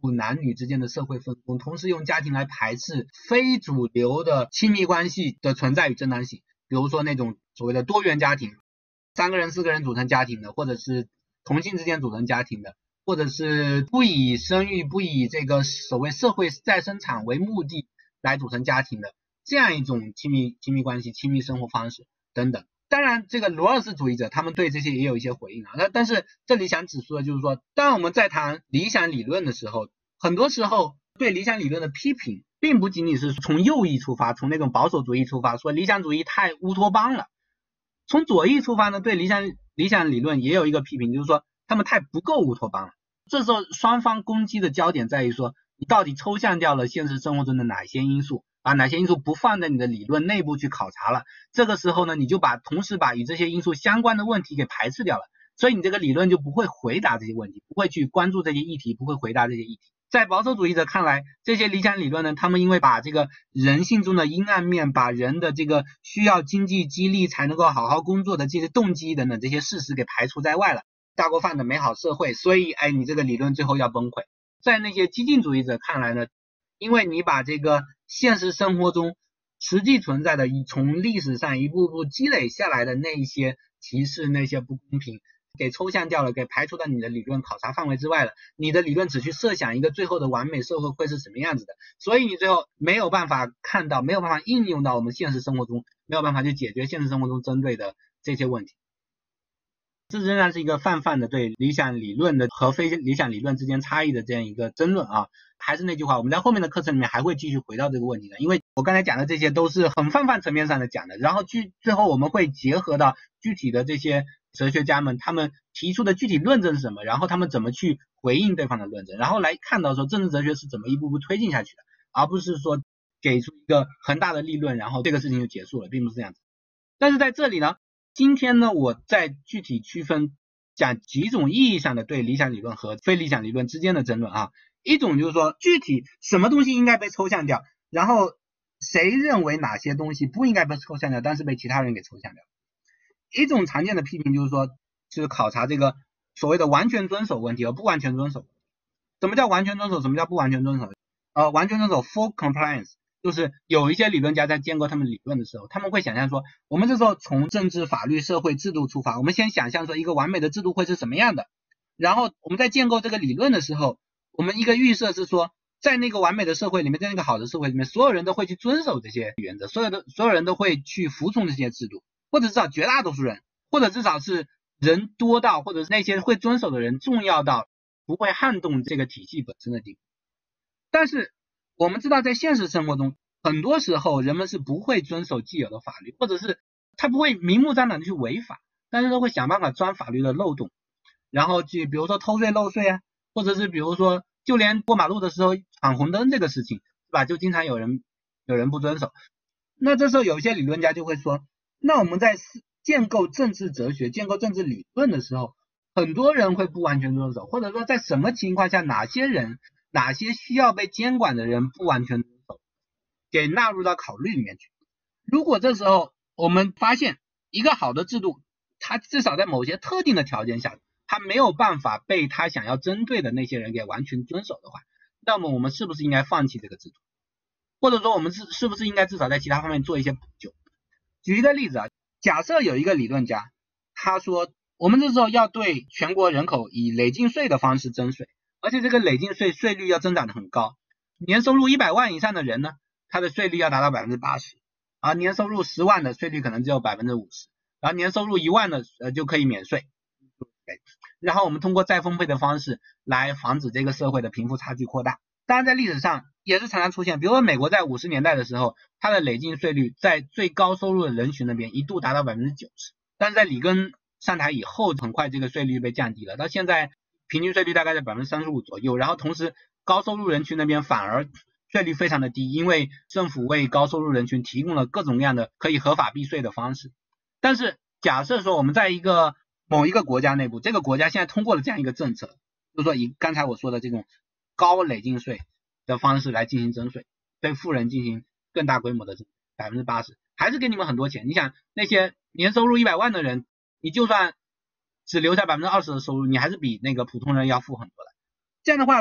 男女之间的社会分工，同时用家庭来排斥非主流的亲密关系的存在与正当性。比如说那种所谓的多元家庭，3个人4个人组成家庭的，或者是同性之间组成家庭的，或者是不以生育不以这个所谓社会再生产为目的来组成家庭的这样一种亲密关系亲密生活方式等等。当然这个罗尔斯主义者他们对这些也有一些回应啊，但是这里想指出的就是说，当我们在谈理想理论的时候，很多时候对理想理论的批评并不仅仅是从右翼出发，从那种保守主义出发，说理想主义太乌托邦了。从左翼出发呢，对理想理论也有一个批评，就是说他们太不够乌托邦了。这时候双方攻击的焦点在于说，你到底抽象掉了现实生活中的哪些因素，把哪些因素不放在你的理论内部去考察了，这个时候呢，你就同时把与这些因素相关的问题给排斥掉了，所以你这个理论就不会回答这些问题，不会去关注这些议题，不会回答这些议题。在保守主义者看来，这些理想理论呢，他们因为把这个人性中的阴暗面，把人的这个需要经济激励才能够好好工作的这些动机等等这些事实给排除在外了，大锅饭的美好社会，所以你这个理论最后要崩溃。在那些激进主义者看来呢，因为你把这个现实生活中实际存在的从历史上一步步积累下来的那些歧视那些不公平给抽象掉了，给排除到你的理论考察范围之外了，你的理论只去设想一个最后的完美社会会是什么样子的，所以你最后没有办法看到，没有办法应用到我们现实生活中，没有办法去解决现实生活中针对的这些问题。这仍然是一个泛泛的对理想理论的和非理想理论之间差异的这样一个争论啊。还是那句话，我们在后面的课程里面还会继续回到这个问题的，因为我刚才讲的这些都是很泛泛层面上的讲的，然后最后我们会结合到具体的这些哲学家们他们提出的具体论证是什么，然后他们怎么去回应对方的论证，然后来看到说政治哲学是怎么一步步推进下去的，而不是说给出一个很大的立论然后这个事情就结束了，并不是这样子。但是在这里呢，今天呢我再具体区分讲几种意义上的对理想理论和非理想理论之间的争论啊。一种就是说具体什么东西应该被抽象掉，然后谁认为哪些东西不应该被抽象掉，但是被其他人给抽象掉。一种常见的批评就是说，就是考察这个所谓的完全遵守问题和不完全遵守。什么叫完全遵守，什么叫不完全遵守？完全遵守 full compliance， 就是有一些理论家在建构他们理论的时候，他们会想象说，我们这时候从政治法律社会制度出发，我们先想象说一个完美的制度会是什么样的，然后我们在建构这个理论的时候，我们一个预设是说，在那个完美的社会里面，在那个好的社会里面，所有人都会去遵守这些原则，所有人都会去服从这些制度，或者至少绝大多数人，或者至少是人多到，或者是那些会遵守的人重要到不会撼动这个体系本身的地步。但是我们知道在现实生活中，很多时候人们是不会遵守既有的法律，或者是他不会明目张胆的去违法，但是都会想办法钻法律的漏洞，然后去比如说偷税漏税啊，或者是比如说就连过马路的时候闯红灯这个事情，是吧？就经常有人不遵守。那这时候有些理论家就会说，那我们在建构政治哲学、建构政治理论的时候，很多人会不完全遵守，或者说在什么情况下，哪些需要被监管的人不完全遵守，给纳入到考虑里面去。如果这时候我们发现一个好的制度，它至少在某些特定的条件下，他没有办法被他想要针对的那些人给完全遵守的话，那么我们是不是应该放弃这个制度，或者说我们是不是应该至少在其他方面做一些补救。举一个例子啊，假设有一个理论家，他说我们这时候要对全国人口以累进税的方式征税，而且这个累进税税率要增长得很高，年收入100万以上的人呢，他的税率要达到 80%， 而年收入10万的税率可能只有 50%， 然后年收入1万的就可以免税。然后我们通过再分配的方式来防止这个社会的贫富差距扩大。当然在历史上也是常常出现，比如说美国在50年代的时候，它的累进税率在最高收入的人群那边一度达到 90%， 但是在里根上台以后，很快这个税率被降低了，到现在平均税率大概在 35% 左右，然后同时高收入人群那边反而税率非常的低，因为政府为高收入人群提供了各种各样的可以合法避税的方式。但是假设说我们在某一个国家内部，这个国家现在通过了这样一个政策，就是说以刚才我说的这种高累进税的方式来进行征税，对富人进行更大规模的 80%， 还是给你们很多钱。你想那些年收入100万的人，你就算只留下 20% 的收入，你还是比那个普通人要富很多的。这样的话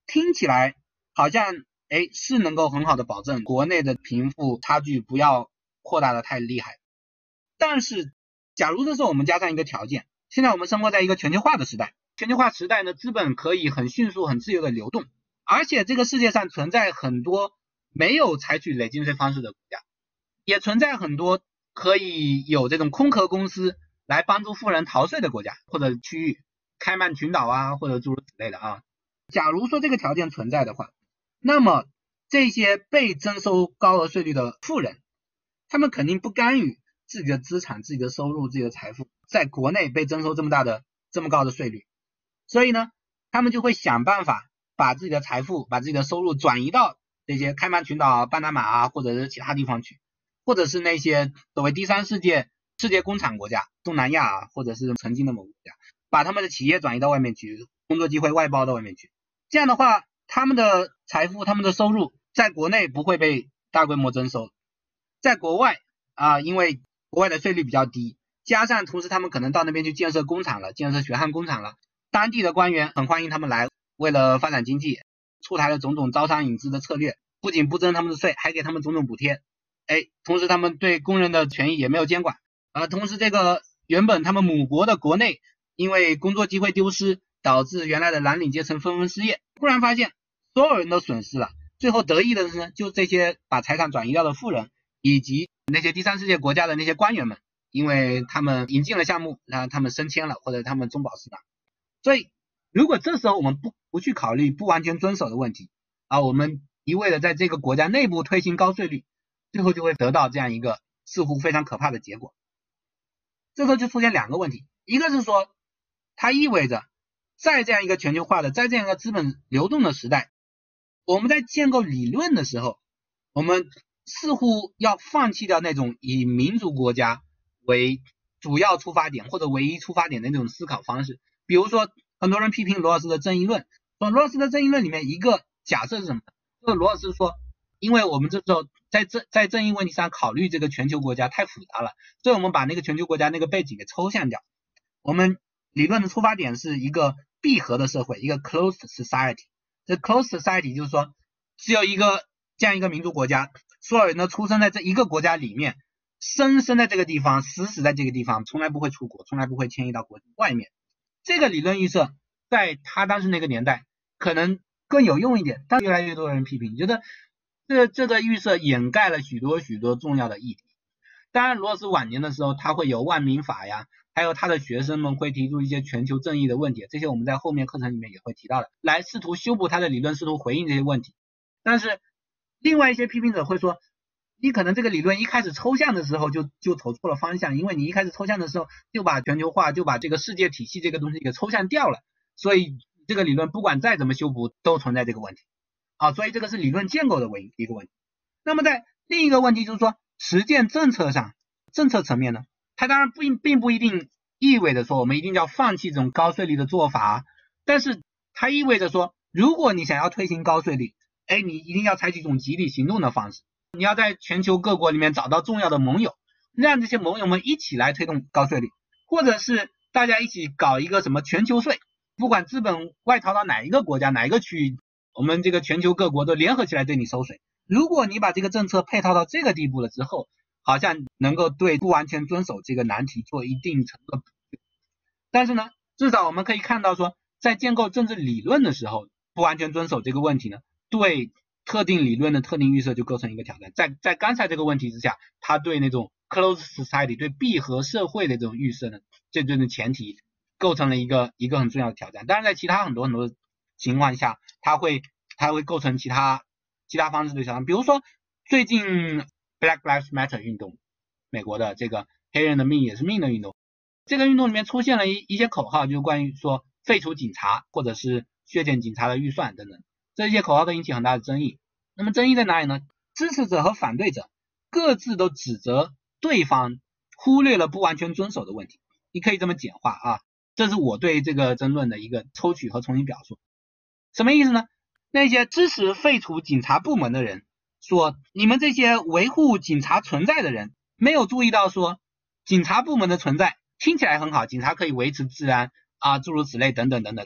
听起来好像是能够很好的保证国内的贫富差距不要扩大的太厉害。但是假如这时候我们加上一个条件，现在我们生活在一个全球化的时代，全球化时代呢，资本可以很迅速很自由的流动，而且这个世界上存在很多没有采取累进税方式的国家，也存在很多可以有这种空壳公司来帮助富人逃税的国家或者区域，开曼群岛啊或者诸如此类的啊。假如说这个条件存在的话，那么这些被征收高额税率的富人，他们肯定不甘于自己的资产、自己的收入、自己的财富在国内被征收这么高的税率，所以呢，他们就会想办法把自己的财富、把自己的收入转移到这些开曼群岛、巴拿马啊，或者是其他地方去，或者是那些所谓第三世界工厂国家，东南亚啊，或者是曾经的某个国家，把他们的企业转移到外面去，工作机会外包到外面去。这样的话，他们的财富、他们的收入在国内不会被大规模征收，在国外因为国外的税率比较低，加上同时他们可能到那边去建设工厂了，建设血汗工厂了，当地的官员很欢迎他们来，为了发展经济，出台了种种招商引资的策略，不仅不征他们的税，还给他们种种补贴。同时他们对工人的权益也没有监管，同时这个原本他们母国的国内因为工作机会丢失，导致原来的蓝领阶层纷纷失业，突然发现所有人都损失了，最后得益的是呢，就这些把财产转移掉的富人，以及那些第三世界国家的那些官员们，因为他们引进了项目，然后他们升迁了，或者他们中饱私囊。所以如果这时候我们不去考虑不完全遵守的问题我们一味的在这个国家内部推行高税率，最后就会得到这样一个似乎非常可怕的结果。这时候就出现两个问题，一个是说它意味着在这样一个全球化的，在这样一个资本流动的时代，我们在建构理论的时候，我们似乎要放弃掉那种以民族国家为主要出发点或者唯一出发点的那种思考方式。比如说很多人批评罗尔斯的正义论，说罗尔斯的正义论里面一个假设是什么，就是罗尔斯说因为我们这时候在正义问题上考虑这个全球国家太复杂了，所以我们把那个全球国家那个背景给抽象掉，我们理论的出发点是一个闭合的社会，一个 closed society。 这 closed society 就是说只有这样一个民族国家，所有人都出生在这一个国家里面，生在这个地方，死在这个地方，从来不会出国，从来不会迁移到国外面。这个理论预设在他当时那个年代可能更有用一点，但越来越多人批评，觉得这个预设掩盖了许多重要的议题。当然罗尔斯晚年的时候他会有万民法呀，还有他的学生们会提出一些全球正义的问题，这些我们在后面课程里面也会提到的，来试图修补他的理论，试图回应这些问题。但是另外一些批评者会说，你可能这个理论一开始抽象的时候就走错了方向，因为你一开始抽象的时候就把全球化，就把这个世界体系这个东西给抽象掉了，所以这个理论不管再怎么修补都存在这个问题所以这个是理论建构的一个问题。那么在另一个问题就是说，实践政策上，政策层面呢，它当然并不一定意味着说我们一定要放弃这种高税率的做法，但是它意味着说，如果你想要推行高税率，你一定要采取一种集体行动的方式，你要在全球各国里面找到重要的盟友，让这些盟友们一起来推动高税率，或者是大家一起搞一个什么全球税，不管资本外逃到哪一个国家哪一个区域，我们这个全球各国都联合起来对你收税。如果你把这个政策配套到这个地步了之后，好像能够对不完全遵守这个难题做一定程度的补救。但是呢，至少我们可以看到说，在建构政治理论的时候，不完全遵守这个问题呢，对特定理论的特定预设就构成一个挑战。在刚才这个问题之下，它对那种 closed society 对闭合社会的这种预设呢，这种前提构成了一个很重要的挑战。当然在其他很多情况下，它会构成其他方式的挑战。比如说最近 Black Lives Matter 运动，美国的这个黑人的命也是命的运动，这个运动里面出现了一些口号，就是关于说废除警察或者是削减警察的预算等等，这些口号都引起很大的争议。那么争议在哪里呢？支持者和反对者各自都指责对方忽略了不完全遵守的问题，你可以这么简化这是我对这个争论的一个抽取和重新表述。什么意思呢？那些支持废除警察部门的人说，你们这些维护警察存在的人没有注意到说，警察部门的存在听起来很好，警察可以维持治安诸如此类等等等等，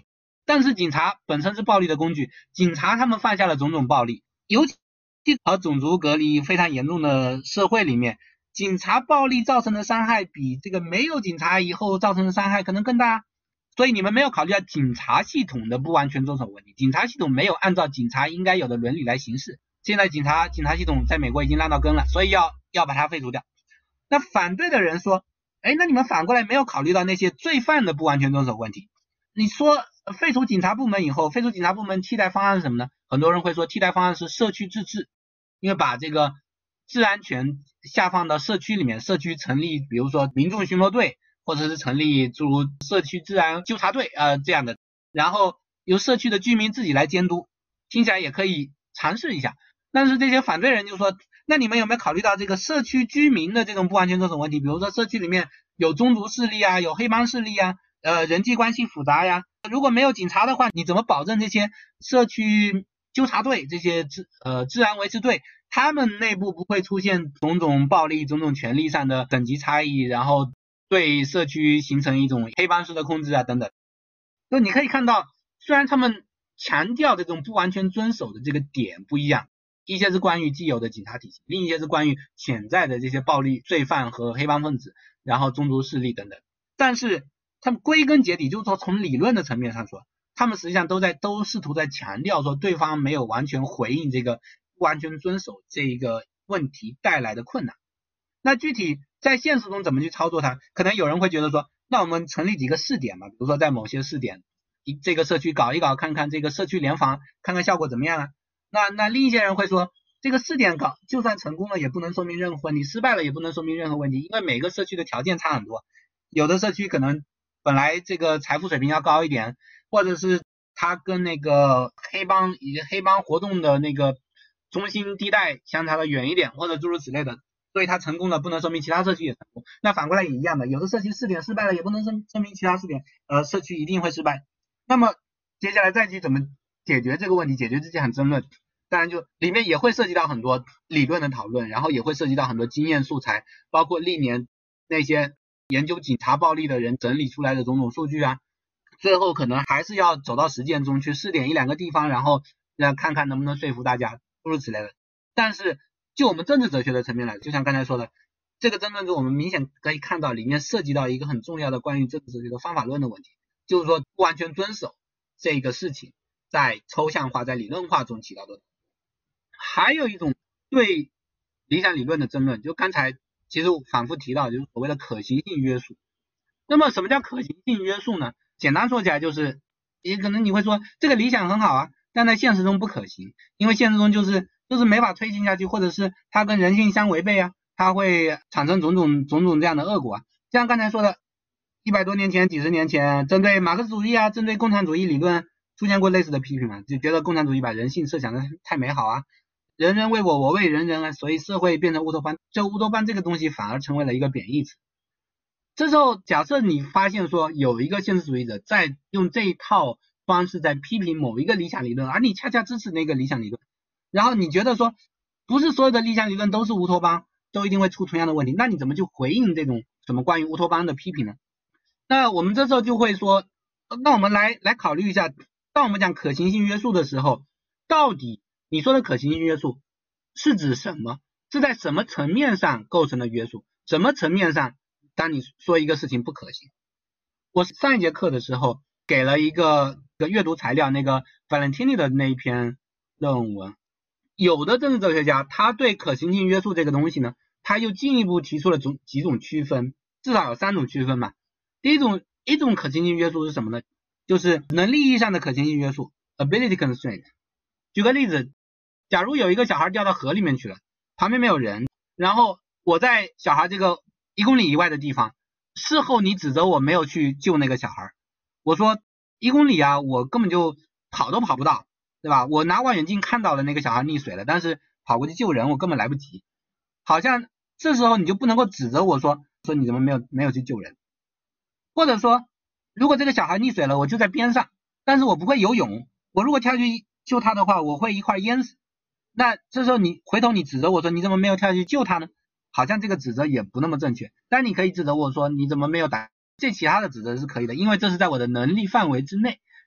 但是警察本身是暴力的工具，警察他们犯下了种种暴力，尤其和种族隔离非常严重的社会里面，警察暴力造成的伤害比这个没有警察以后造成的伤害可能更大。所以你们没有考虑到警察系统的不完全遵守问题，警察系统没有按照警察应该有的伦理来行事。现在警察系统在美国已经烂到根了，所以要把它废除掉。那反对的人说，那你们反过来没有考虑到那些罪犯的不完全遵守问题。你说废除警察部门以后，废除警察部门替代方案是什么呢？很多人会说替代方案是社区自治，因为把这个治安权下放到社区里面，社区成立比如说民众巡逻队，或者是成立诸如社区治安纠察队这样的，然后由社区的居民自己来监督，听起来也可以尝试一下。但是这些反对人就说，那你们有没有考虑到这个社区居民的这种不完全遵守问题？比如说社区里面有中族势力啊，有黑帮势力啊，人际关系复杂呀，如果没有警察的话，你怎么保证这些社区纠察队这些治安维持队他们内部不会出现种种暴力种种权力上的等级差异，然后对社区形成一种黑帮式的控制啊等等。就你可以看到，虽然他们强调的这种不完全遵守的这个点不一样，一些是关于既有的警察体系，另一些是关于潜在的这些暴力罪犯和黑帮分子，然后宗族势力等等。但是他们归根结底就是说，从理论的层面上说，他们实际上都试图在强调说对方没有完全回应这个不完全遵守这一个问题带来的困难。那具体在现实中怎么去操作它？可能有人会觉得说，那我们成立几个试点嘛，比如说在某些试点这个社区搞一搞，看看这个社区联防，看看效果怎么样啊。那另一些人会说，这个试点搞就算成功了也不能说明任何问题，失败了也不能说明任何问题，因为每个社区的条件差很多，有的社区可能本来这个财富水平要高一点，或者是它跟那个黑帮活动的那个中心地带相差的远一点，或者诸如此类的，所以它成功了不能说明其他社区也成功。那反过来也一样的，有的社区试点失败了也不能说明其他试点社区一定会失败。那么接下来再去怎么解决这个问题，解决这项争论，当然就里面也会涉及到很多理论的讨论，然后也会涉及到很多经验素材，包括历年那些研究警察暴力的人整理出来的种种数据啊，最后可能还是要走到实践中去试点一两个地方，然后看看能不能说服大家，诸如此类的。但是就我们政治哲学的层面来，就像刚才说的，这个争论中我们明显可以看到里面涉及到一个很重要的关于政治哲学的方法论的问题，就是说不完全遵守这个事情在抽象化在理论化中起到的。还有一种对理想理论的争论，就刚才其实我反复提到，就是所谓的可行性约束。那么什么叫可行性约束呢？简单说起来就是，也可能你会说这个理想很好啊，但在现实中不可行，因为现实中就是没法推进下去，或者是它跟人性相违背啊，它会产生种种这样的恶果啊。像刚才说的100多年前几十年前针对马克思主义啊，针对共产主义理论出现过类似的批评嘛，就觉得共产主义把人性设想的太美好啊，人人为我，我为人人啊，所以社会变成乌托邦，这乌托邦这个东西反而成为了一个贬义词。这时候假设你发现说有一个现实主义者在用这一套方式在批评某一个理想理论，而你恰恰支持那个理想理论，然后你觉得说不是所有的理想理论都是乌托邦，都一定会出同样的问题，那你怎么去回应这种什么关于乌托邦的批评呢？那我们这时候就会说，那我们来考虑一下，当我们讲可行性约束的时候，到底你说的可行性约束是指什么？是在什么层面上构成的约束？什么层面上当你说一个事情不可行？我上一节课的时候给了一个阅读材料，那个 Valentini 的那一篇论文。有的政治哲学家他对可行性约束这个东西呢，他又进一步提出了几种区分，至少有3种区分嘛。第一种可行性约束是什么呢？就是能力意义上的可行性约束 ability constraint。 举个例子，假如有一个小孩掉到河里面去了，旁边没有人，然后我在小孩这个1公里以外的地方，事后你指责我没有去救那个小孩，我说1公里啊，我根本就跑都跑不到，对吧？我拿望远镜看到了那个小孩溺水了，但是跑过去救人我根本来不及。好像这时候你就不能够指责我说你怎么没有去救人。或者说如果这个小孩溺水了，我就在边上，但是我不会游泳，我如果跳下去救他的话，我会一块淹死。那这时候你回头你指责我说你怎么没有跳下去救他呢？好像这个指责也不那么正确。但你可以指责我说你怎么没有打，这其他的指责是可以的，因为这是在我的能力范围之内。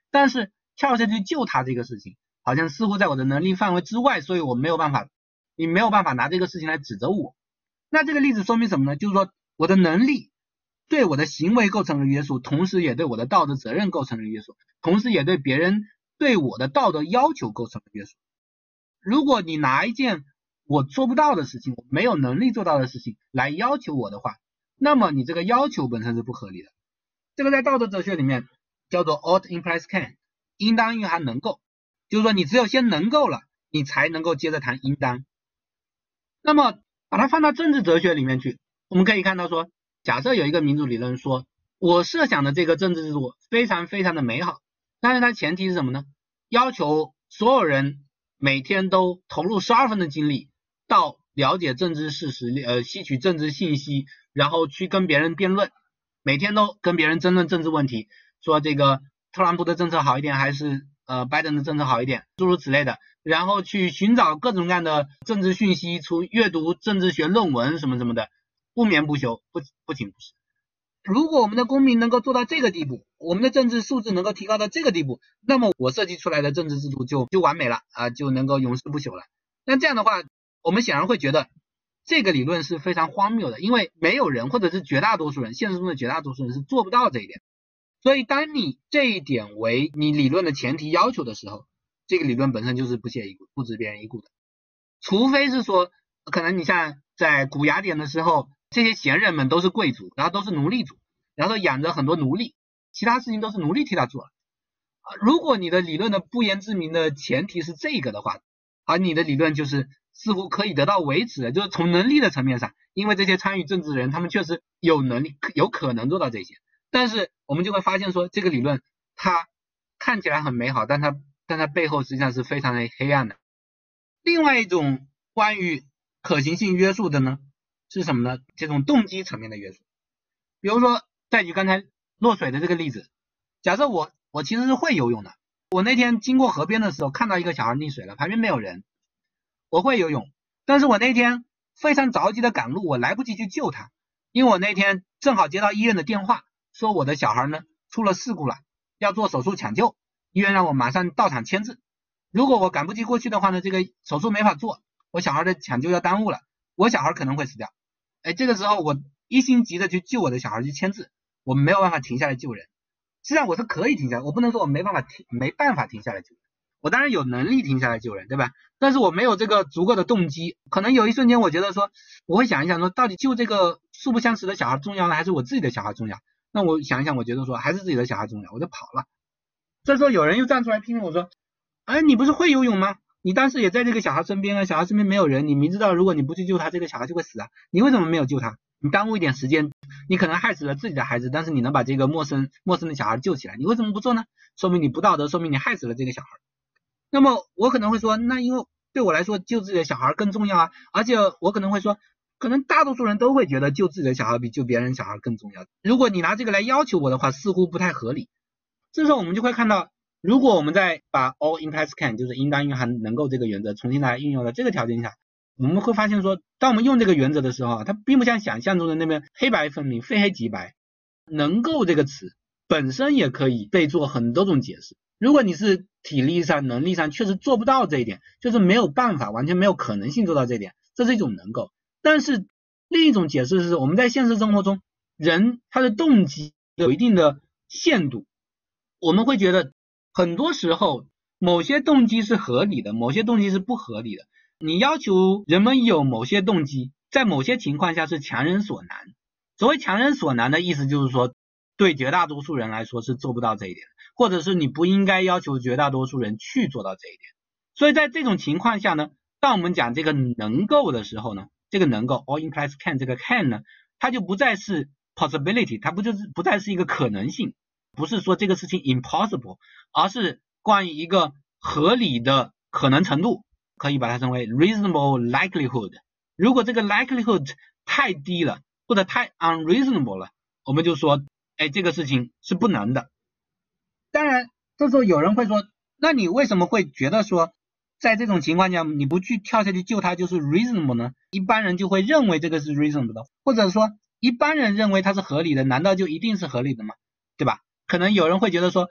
但是跳下去救他这个事情，好像似乎在我的能力范围之外，所以我没有办法，你没有办法拿这个事情来指责我。那这个例子说明什么呢？就是说我的能力对我的行为构成了约束，同时也对我的道德责任构成了约束，同时也对别人对我的道德要求构成了约束。如果你拿一件我做不到的事情，我没有能力做到的事情来要求我的话，那么你这个要求本身是不合理的。这个在道德哲学里面叫做 ought implies can， 应当蕴含能够，就是说你只有先能够了，你才能够接着谈应当。那么把它放到政治哲学里面去，我们可以看到说，假设有一个民主理论说，我设想的这个政治制度非常非常的美好，但是它前提是什么呢？要求所有人每天都投入12分的精力到了解政治事实，吸取政治信息，然后去跟别人辩论，每天都跟别人争论政治问题，说这个特朗普的政策好一点还是拜登的政策好一点，诸如此类的，然后去寻找各种各样的政治讯息，阅读政治学论文什么什么的，不眠不休，不请不食。如果我们的公民能够做到这个地步，我们的政治素质能够提高到这个地步，那么我设计出来的政治制度就完美了啊，就能够永世不朽了。那这样的话，我们显然会觉得这个理论是非常荒谬的，因为没有人或者是绝大多数人，现实中的绝大多数人是做不到这一点。所以当你这一点为你理论的前提要求的时候，这个理论本身就是不屑一顾，不值别人一顾的。除非是说，可能你像在古雅典的时候，这些贤人们都是贵族，然后都是奴隶主，然后养着很多奴隶，其他事情都是奴隶替他做了。如果你的理论的不言自明的前提是这个的话，而你的理论就是似乎可以得到维持的，就是从能力的层面上，因为这些参与政治的人他们确实有能力，有可能做到这些，但是我们就会发现说，这个理论它看起来很美好，但它背后实际上是非常的黑暗的。另外一种关于可行性约束的呢是什么呢？这种动机层面的约束。比如说再举刚才落水的这个例子，假设我其实是会游泳的，我那天经过河边的时候看到一个小孩溺水了，旁边没有人，我会游泳，但是我那天非常着急的赶路，我来不及去救他，因为我那天正好接到医院的电话，说我的小孩呢出了事故了，要做手术抢救，医院让我马上到场签字。如果我赶不及过去的话呢，这个手术没法做，我小孩的抢救要耽误了，我小孩可能会死掉。这个时候我一心急着去救我的小孩去签字，我没有办法停下来救人。实际上我是可以停下来，我不能说我没办法停下来救人，我当然有能力停下来救人，对吧？但是我没有这个足够的动机。可能有一瞬间我觉得说，我会想一想说，到底救这个素不相识的小孩重要呢，还是我自己的小孩重要？那我想一想，我觉得说还是自己的小孩重要，我就跑了。这时候有人又站出来批评我说，你不是会游泳吗？你当时也在这个小孩身边啊，小孩身边没有人，你明知道如果你不去救他，这个小孩就会死啊，你为什么没有救他？你耽误一点时间，你可能害死了自己的孩子，但是你能把这个陌生的小孩救起来，你为什么不做呢？说明你不道德，说明你害死了这个小孩。那么我可能会说，那因为对我来说救自己的小孩更重要啊，而且我可能会说，可能大多数人都会觉得救自己的小孩比救别人小孩更重要。如果你拿这个来要求我的话，似乎不太合理。这时候我们就会看到，如果我们再把 all implies can 就是应当蕴含能够这个原则重新来运用到这个条件下，我们会发现说，当我们用这个原则的时候，它并不像想象中的那边黑白分明，非黑即白。能够这个词本身也可以被做很多种解释。如果你是体力上能力上确实做不到这一点，就是没有办法，完全没有可能性做到这一点，这是一种能够。但是另一种解释是，我们在现实生活中，人他的动机有一定的限度，我们会觉得很多时候某些动机是合理的，某些动机是不合理的。你要求人们有某些动机，在某些情况下是强人所难。所谓强人所难的意思就是说，对绝大多数人来说是做不到这一点，或者是你不应该要求绝大多数人去做到这一点。所以在这种情况下呢，当我们讲这个能够的时候呢，这个能够 all implies can 这个 can 呢，它就不再是 possibility， 它不再是一个可能性，不是说这个事情 impossible， 而是关于一个合理的可能程度，可以把它称为 reasonable likelihood。 如果这个 likelihood 太低了，或者太 unreasonable 了，我们就说这个事情是不能的。当然这时候有人会说，那你为什么会觉得说在这种情况下你不去跳下去救他就是 reasonable 呢？一般人就会认为这个是 reasonable 的，或者说一般人认为它是合理的，难道就一定是合理的吗？对吧？可能有人会觉得说，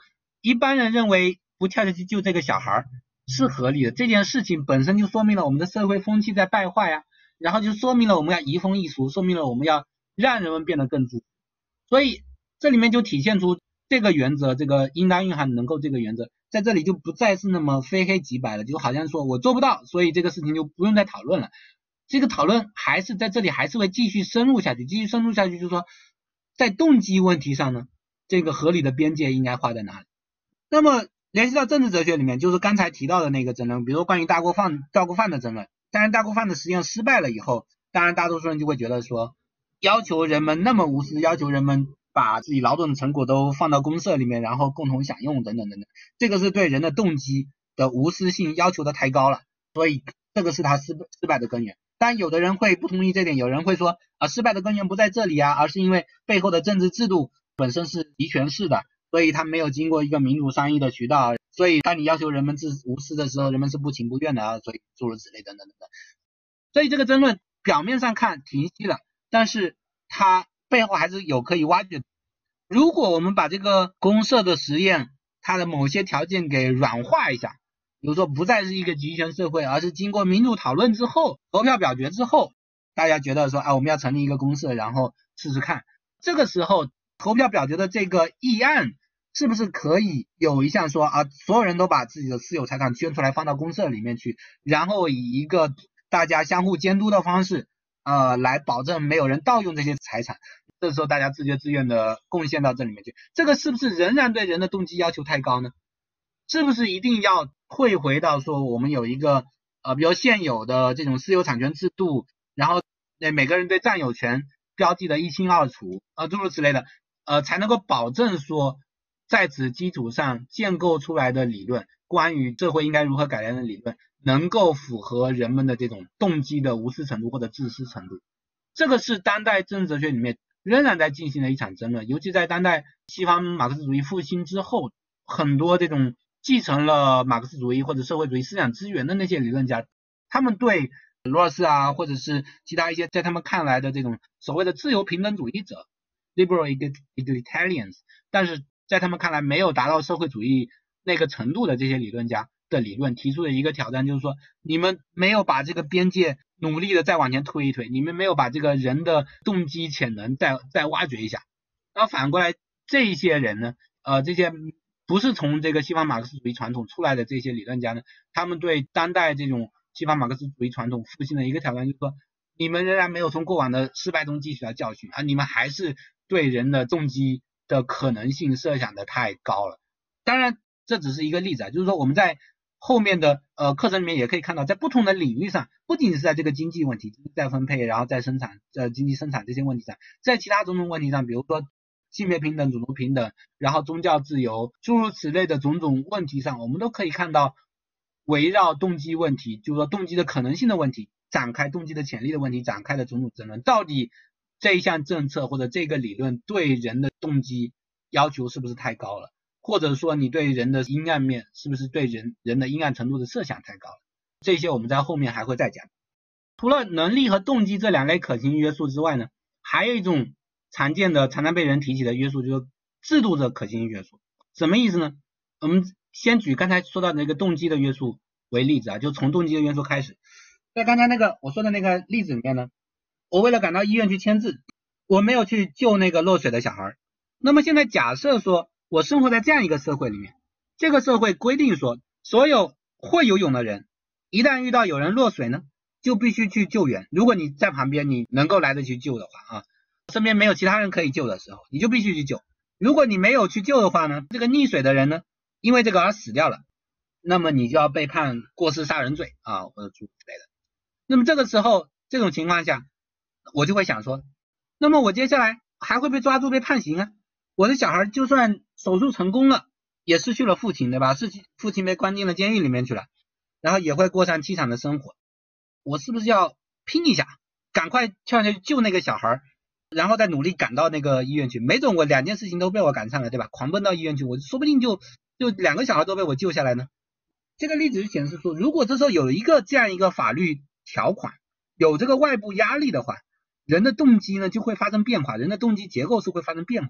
一般人认为不跳下去救这个小孩是合理的，这件事情本身就说明了我们的社会风气在败坏啊，然后就说明了我们要移风易俗，说明了我们要让人们变得更自私。所以这里面就体现出这个原则，这个应当蕴含能够这个原则在这里就不再是那么非黑即白了，就好像说我做不到，所以这个事情就不用再讨论了。这个讨论还是在这里还是会继续深入下去，就是说在动机问题上呢，这个合理的边界应该画在哪里。那么联系到政治哲学里面，就是刚才提到的那个争论，比如说关于大锅饭的争论。当然大锅饭的实验失败了以后，当然大多数人就会觉得说，要求人们那么无私，要求人们把自己劳动的成果都放到公社里面，然后共同享用等等等等，这个是对人的动机的无私性要求的太高了，所以这个是他失败的根源。但有的人会不同意这点，有人会说失败的根源不在这里啊，而是因为背后的政治制度本身是集权式的，所以他没有经过一个民主商议的渠道，所以当你要求人们无私的时候，人们是不情不愿的啊，所以诸如此类等等等等。所以这个争论表面上看停息了，但是它背后还是有可以挖掘的。如果我们把这个公社的实验它的某些条件给软化一下，比如说不再是一个集权社会，而是经过民主讨论之后，投票表决之后，大家觉得说我们要成立一个公社，然后试试看，这个时候投票表决的这个议案是不是可以有一项说所有人都把自己的私有财产捐出来放到公社里面去，然后以一个大家相互监督的方式来保证没有人盗用这些财产，这时候大家自觉自愿的贡献到这里面去，这个是不是仍然对人的动机要求太高呢？是不是一定要退回到说我们有一个比如现有的这种私有产权制度，然后每个人对占有权标记的一清二楚诸如此类的才能够保证说在此基础上建构出来的理论，关于社会应该如何改良的理论，能够符合人们的这种动机的无私程度或者自私程度。这个是当代政治哲学里面仍然在进行的一场争论，尤其在当代西方马克思主义复兴之后，很多这种继承了马克思主义或者社会主义思想资源的那些理论家，他们对罗尔斯或者是其他一些在他们看来的这种所谓的自由平等主义者 liberal egalitarians， 但是在他们看来没有达到社会主义那个程度的这些理论家的理论提出的一个挑战，就是说你们没有把这个边界努力的再往前推一推，你们没有把这个人的动机潜能再挖掘一下。然后反过来这一些人呢这些不是从这个西方马克思主义传统出来的这些理论家呢，他们对当代这种西方马克思主义传统复兴的一个挑战，就是说你们仍然没有从过往的失败中汲取到教训你们还是对人的动机的可能性设想的太高了。当然这只是一个例子就是说我们在后面的课程里面也可以看到，在不同的领域上，不仅是在这个经济问题、再分配，然后再生产经济生产这些问题上，在其他种种问题上，比如说性别平等、种族平等，然后宗教自由，诸如此类的种种问题上，我们都可以看到围绕动机问题，就是说动机的可能性的问题展开，动机的潜力的问题展开的种种争论，到底这一项政策或者这个理论对人的动机要求是不是太高了，或者说你对人的阴暗面是不是对人的阴暗程度的设想太高了，这些我们在后面还会再讲。除了能力和动机这两类可行约束之外呢，还有一种常常被人提起的约束，就是制度的可行约束。什么意思呢？我们先举刚才说到的那个动机的约束为例子就从动机的约束开始。在刚才那个我说的那个例子里面呢，我为了赶到医院去签字，我没有去救那个落水的小孩。那么现在假设说我生活在这样一个社会里面，这个社会规定说所有会游泳的人一旦遇到有人落水呢，就必须去救援。如果你在旁边你能够来得及救的话身边没有其他人可以救的时候，你就必须去救。如果你没有去救的话呢，这个溺水的人呢因为这个而死掉了，那么你就要被判过失杀人罪或者诸如此类的。那么这个时候这种情况下，我就会想说，那么我接下来还会被抓住被判刑我的小孩就算手术成功了也失去了父亲，对吧？父亲被关进了监狱里面去了，然后也会过上凄惨的生活。我是不是要拼一下，赶快跳下去救那个小孩，然后再努力赶到那个医院去？没准我两件事情都被我赶上了，对吧？狂奔到医院去，我说不定就两个小孩都被我救下来呢。这个例子就显示出，如果这时候有这样一个法律条款，有这个外部压力的话，人的动机呢就会发生变化，人的动机结构是会发生变化的。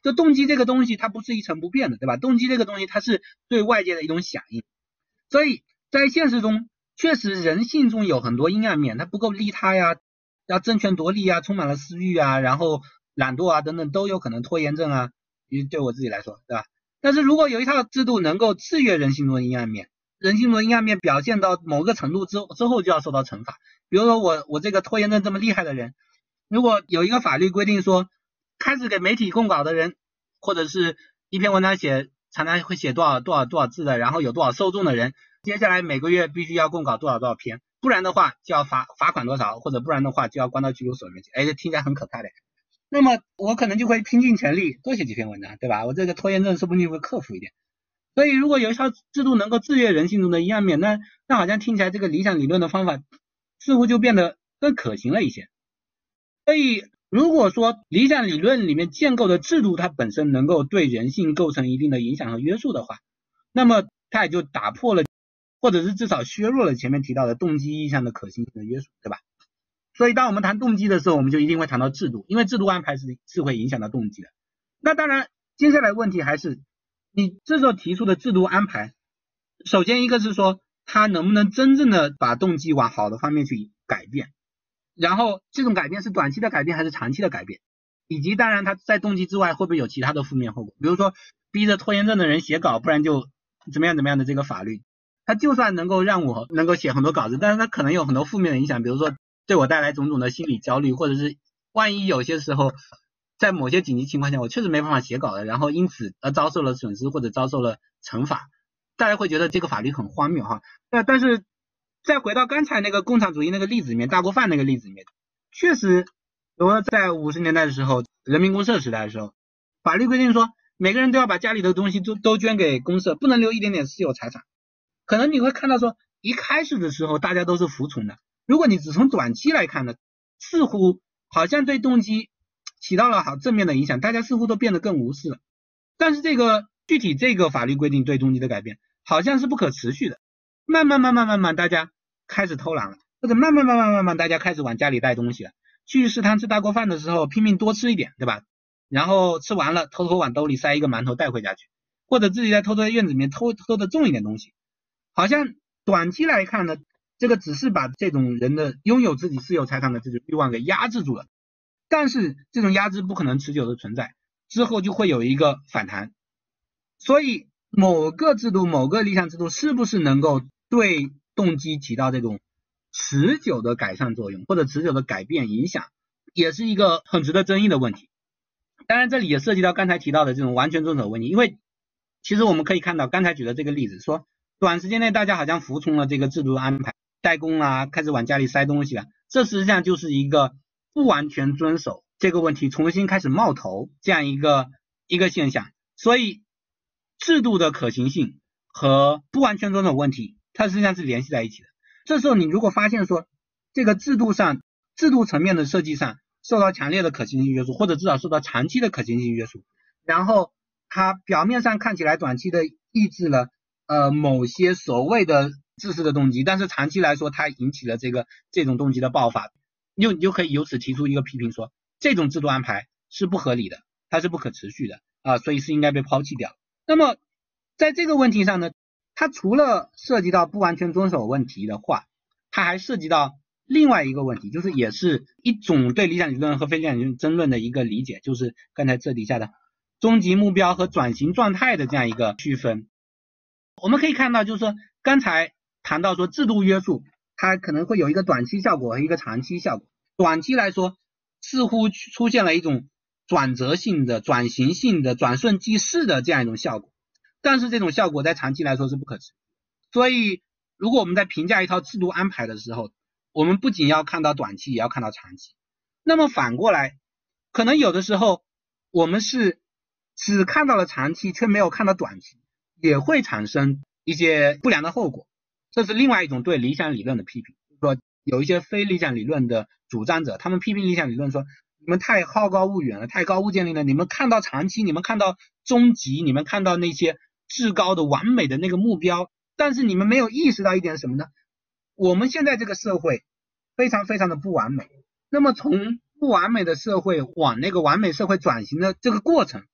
这动机这个东西它不是一成不变的，对吧？动机这个东西它是对外界的一种响应，所以在现实中确实人性中有很多阴暗面，它不够利他呀，要争权夺利啊，充满了私欲啊，然后懒惰啊等等都有可能，拖延症啊，对我自己来说，对吧？但是如果有一套制度能够制约人性中的阴暗面，人性中的阴暗面表现到某个程度之后就要受到惩罚。比如说我这个拖延症这么厉害的人，如果有一个法律规定说，开始给媒体供稿的人，或者是一篇文章常常会写多少字的，然后有多少受众的人，接下来每个月必须要供稿多少篇，不然的话就要罚款多少，或者不然的话就要关到拘留所里面去。哎，这听起来很可怕的。那么我可能就会拼尽全力多写几篇文章，对吧？我这个拖延症说不定会克服一点。所以如果有一套制度能够制约人性中的阴暗面，那好像听起来这个理想理论的方法似乎就变得更可行了一些。所以如果说理想理论里面建构的制度它本身能够对人性构成一定的影响和约束的话，那么它也就打破了，或者是至少削弱了前面提到的动机意义上的可行性的约束，对吧？所以当我们谈动机的时候，我们就一定会谈到制度，因为制度安排是会影响到动机的。那当然接下来问题还是你这时候提出的制度安排，首先一个是说它能不能真正的把动机往好的方面去改变，然后这种改变是短期的改变还是长期的改变，以及当然它在动机之外会不会有其他的负面后果，比如说逼着拖延症的人写稿，不然就怎么样的这个法律，它就算能够让我能够写很多稿子，但是它可能有很多负面的影响，比如说对我带来种种的心理焦虑，或者是万一有些时候在某些紧急情况下我确实没办法写稿了，然后因此而遭受了损失或者遭受了惩罚，大家会觉得这个法律很荒谬哈。但是再回到刚才那个共产主义那个例子里面，大锅饭那个例子里面，确实比如说在50年代的时候，人民公社时代的时候，法律规定说每个人都要把家里的东西都捐给公社，不能留一点点私有财产。可能你会看到说一开始的时候大家都是服从的，如果你只从短期来看呢，似乎好像对动机起到了好正面的影响，大家似乎都变得更无视了。但是具体这个法律规定对动机的改变好像是不可持续的，慢慢大家开始偷懒了，或者慢慢大家开始往家里带东西了，去食堂吃大锅饭的时候拼命多吃一点，对吧？然后吃完了偷偷往兜里塞一个馒头带回家去，或者自己在偷偷在院子里面偷的种一点东西。好像短期来看呢，这个只是把这种人的拥有自己私有财产的这种欲望给压制住了，但是这种压制不可能持久的存在，之后就会有一个反弹。所以某个制度某个理想制度是不是能够对动机起到这种持久的改善作用或者持久的改变影响，也是一个很值得争议的问题。当然这里也涉及到刚才提到的这种完全遵守问题，因为其实我们可以看到刚才举的这个例子，说短时间内大家好像服从了这个制度的安排，代工啊，开始往家里塞东西了，这实际上就是一个不完全遵守这个问题重新开始冒头这样一个现象。所以制度的可行性和不完全遵守问题它实际上是联系在一起的。这时候你如果发现说这个制度层面的设计上受到强烈的可行性约束，或者至少受到长期的可行性约束，然后它表面上看起来短期的抑制了某些所谓的自私的动机，但是长期来说它引起了这种动机的爆发，你就可以由此提出一个批评，说这种制度安排是不合理的，它是不可持续的所以是应该被抛弃掉。那么在这个问题上呢，它除了涉及到不完全遵守问题的话，它还涉及到另外一个问题，就是也是一种对理想理论和非理想理论争论的一个理解，就是刚才这底下的终极目标和转型状态的这样一个区分。我们可以看到就是说刚才谈到说制度约束它可能会有一个短期效果和一个长期效果，短期来说似乎出现了一种转折性的转型性的转瞬即逝的这样一种效果，但是这种效果在长期来说是不可持续。所以如果我们在评价一套制度安排的时候，我们不仅要看到短期也要看到长期。那么反过来可能有的时候我们是只看到了长期却没有看到短期，也会产生一些不良的后果。这是另外一种对理想理论的批评，说有一些非理想理论的主张者，他们批评理想理论说你们太好高骛远了，太高屋建瓴了，你们看到长期，你们看到终极，你们看到那些至高的完美的那个目标，但是你们没有意识到一点什么呢？我们现在这个社会非常非常的不完美，那么从不完美的社会往那个完美社会转型的这个过程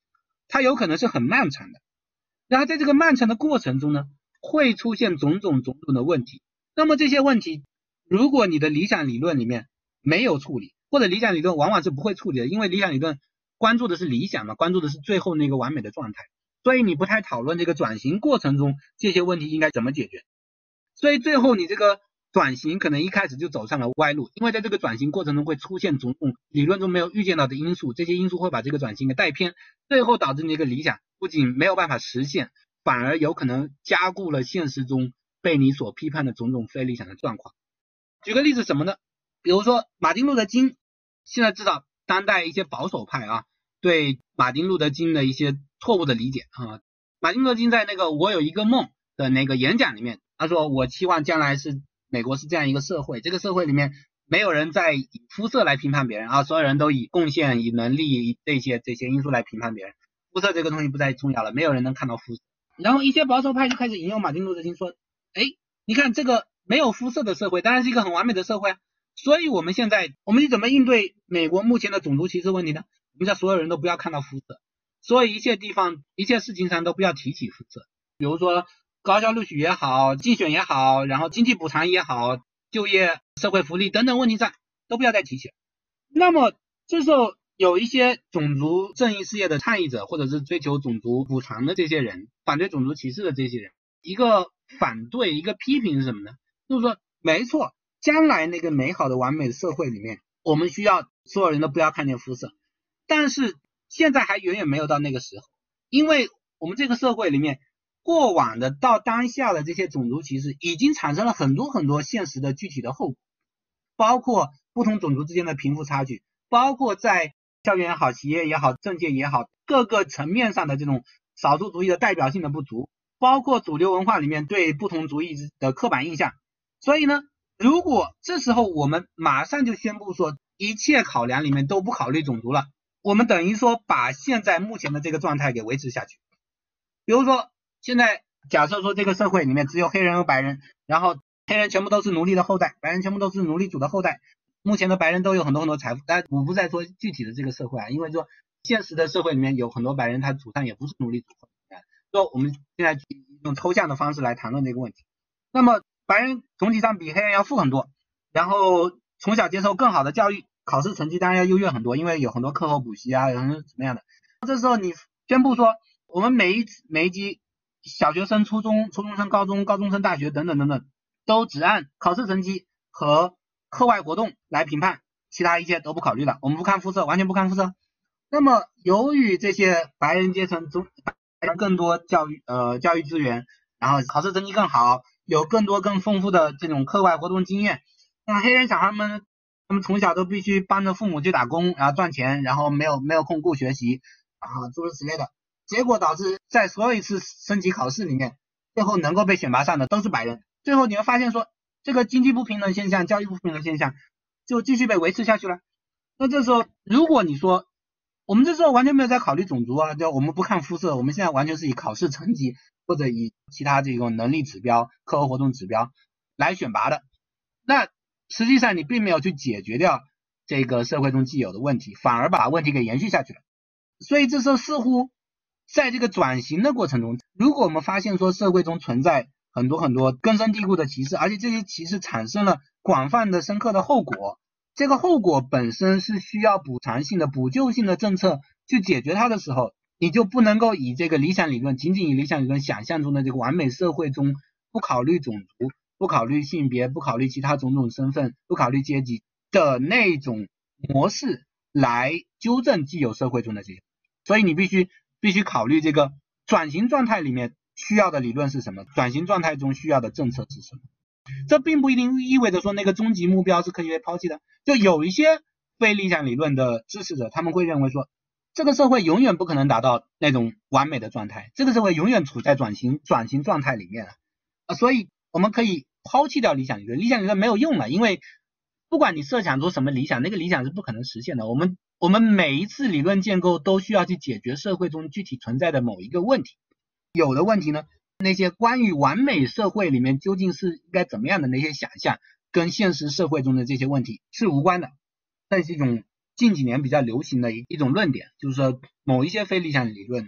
它有可能是很漫长的。然后在这个漫长的过程中呢，会出现种种的问题。那么这些问题，如果你的理想理论里面没有处理，或者理想理论往往是不会处理的，因为理想理论关注的是理想嘛，关注的是最后那个完美的状态，所以你不太讨论这个转型过程中这些问题应该怎么解决。所以最后你这个转型可能一开始就走上了歪路，因为在这个转型过程中会出现种种理论中没有预见到的因素，这些因素会把这个转型给带偏，最后导致你这个理想不仅没有办法实现，反而有可能加固了现实中被你所批判的种种非理想的状况。举个例子什么呢？比如说马丁路德金，现在至少当代一些保守派对马丁路德金的一些错误的理解马丁路德金在那个我有一个梦的那个演讲里面，他说我期望将来是美国是这样一个社会，这个社会里面没有人再以肤色来评判别人所有人都以贡献、以能力、以这些因素来评判别人，肤色这个东西不再重要了，没有人能看到肤色。然后一些保守派就开始引用马丁路德金说，你看这个没有肤色的社会当然是一个很完美的社会所以我们怎么应对美国目前的种族歧视问题呢？我们叫所有人都不要看到肤色，所以一切地方一切事情上都不要提起肤色，比如说高校录取也好，竞选也好，然后经济补偿也好，就业社会福利等等问题上都不要再提起。那么这时候有一些种族正义事业的倡议者，或者是追求种族补偿的这些人，反对种族歧视的这些人，一个反对一个批评是什么呢？就是说没错，将来那个美好的完美的社会里面，我们需要所有人都不要看见肤色，但是现在还远远没有到那个时候，因为我们这个社会里面过往的到当下的这些种族歧视已经产生了很多现实的具体的后果，包括不同种族之间的贫富差距，包括在校园也好，企业也好，政界也好，各个层面上的这种少数族裔的代表性的不足，包括主流文化里面对不同族裔的刻板印象。所以呢，如果这时候我们马上就宣布说一切考量里面都不考虑种族了，我们等于说把现在目前的这个状态给维持下去。比如说现在假设说这个社会里面只有黑人和白人，然后黑人全部都是奴隶的后代，白人全部都是奴隶主的后代，目前的白人都有很多财富，但我不再说具体的这个社会因为说现实的社会里面有很多白人他祖上也不是奴隶主，说我们现在用抽象的方式来谈论这个问题。那么白人总体上比黑人要富很多，然后从小接受更好的教育，考试成绩当然要优越很多，因为有很多课后补习有很多怎么样的。这时候你宣布说我们每一级小学生、初中生、高中生、大学等等都只按考试成绩和课外活动来评判，其他一切都不考虑了，我们不看肤色，完全不看肤色。那么由于这些白人阶层更多教育资源，然后考试成绩更好，有更多更丰富的这种课外活动经验，那黑人小孩们从小都必须帮着父母去打工，然后赚钱，然后没有空顾学习诸如此类的，结果导致在所有一次升级考试里面，最后能够被选拔上的都是白人。最后你会发现说这个经济不平等现象、教育不平等现象就继续被维持下去了。那这时候如果你说我们这时候完全没有在考虑种族就我们不看肤色，我们现在完全是以考试成绩或者以其他这种能力指标、课后活动指标来选拔的，那实际上你并没有去解决掉这个社会中既有的问题，反而把问题给延续下去了。所以这时候似乎在这个转型的过程中，如果我们发现说社会中存在很多根深蒂固的歧视，而且这些歧视产生了广泛的深刻的后果，这个后果本身是需要补偿性的补救性的政策去解决它的时候，你就不能够以这个理想理论，仅仅以理想理论想象中的这个完美社会中不考虑种族、不考虑性别、不考虑其他种种身份、不考虑阶级的那种模式来纠正既有社会中的这些。所以你必须考虑这个转型状态里面需要的理论是什么，转型状态中需要的政策是什么。这并不一定意味着说那个终极目标是可以被抛弃的，就有一些非理想理论的支持者，他们会认为说这个社会永远不可能达到那种完美的状态，这个社会永远处在转型状态里面所以我们可以抛弃掉理想理论，理想理论没有用了，因为不管你设想出什么理想，那个理想是不可能实现的。我们每一次理论建构都需要去解决社会中具体存在的某一个问题，有的问题呢，那些关于完美社会里面究竟是应该怎么样的那些想象，跟现实社会中的这些问题是无关的。这是一种近几年比较流行的一种论点，就是说某一些非理想理论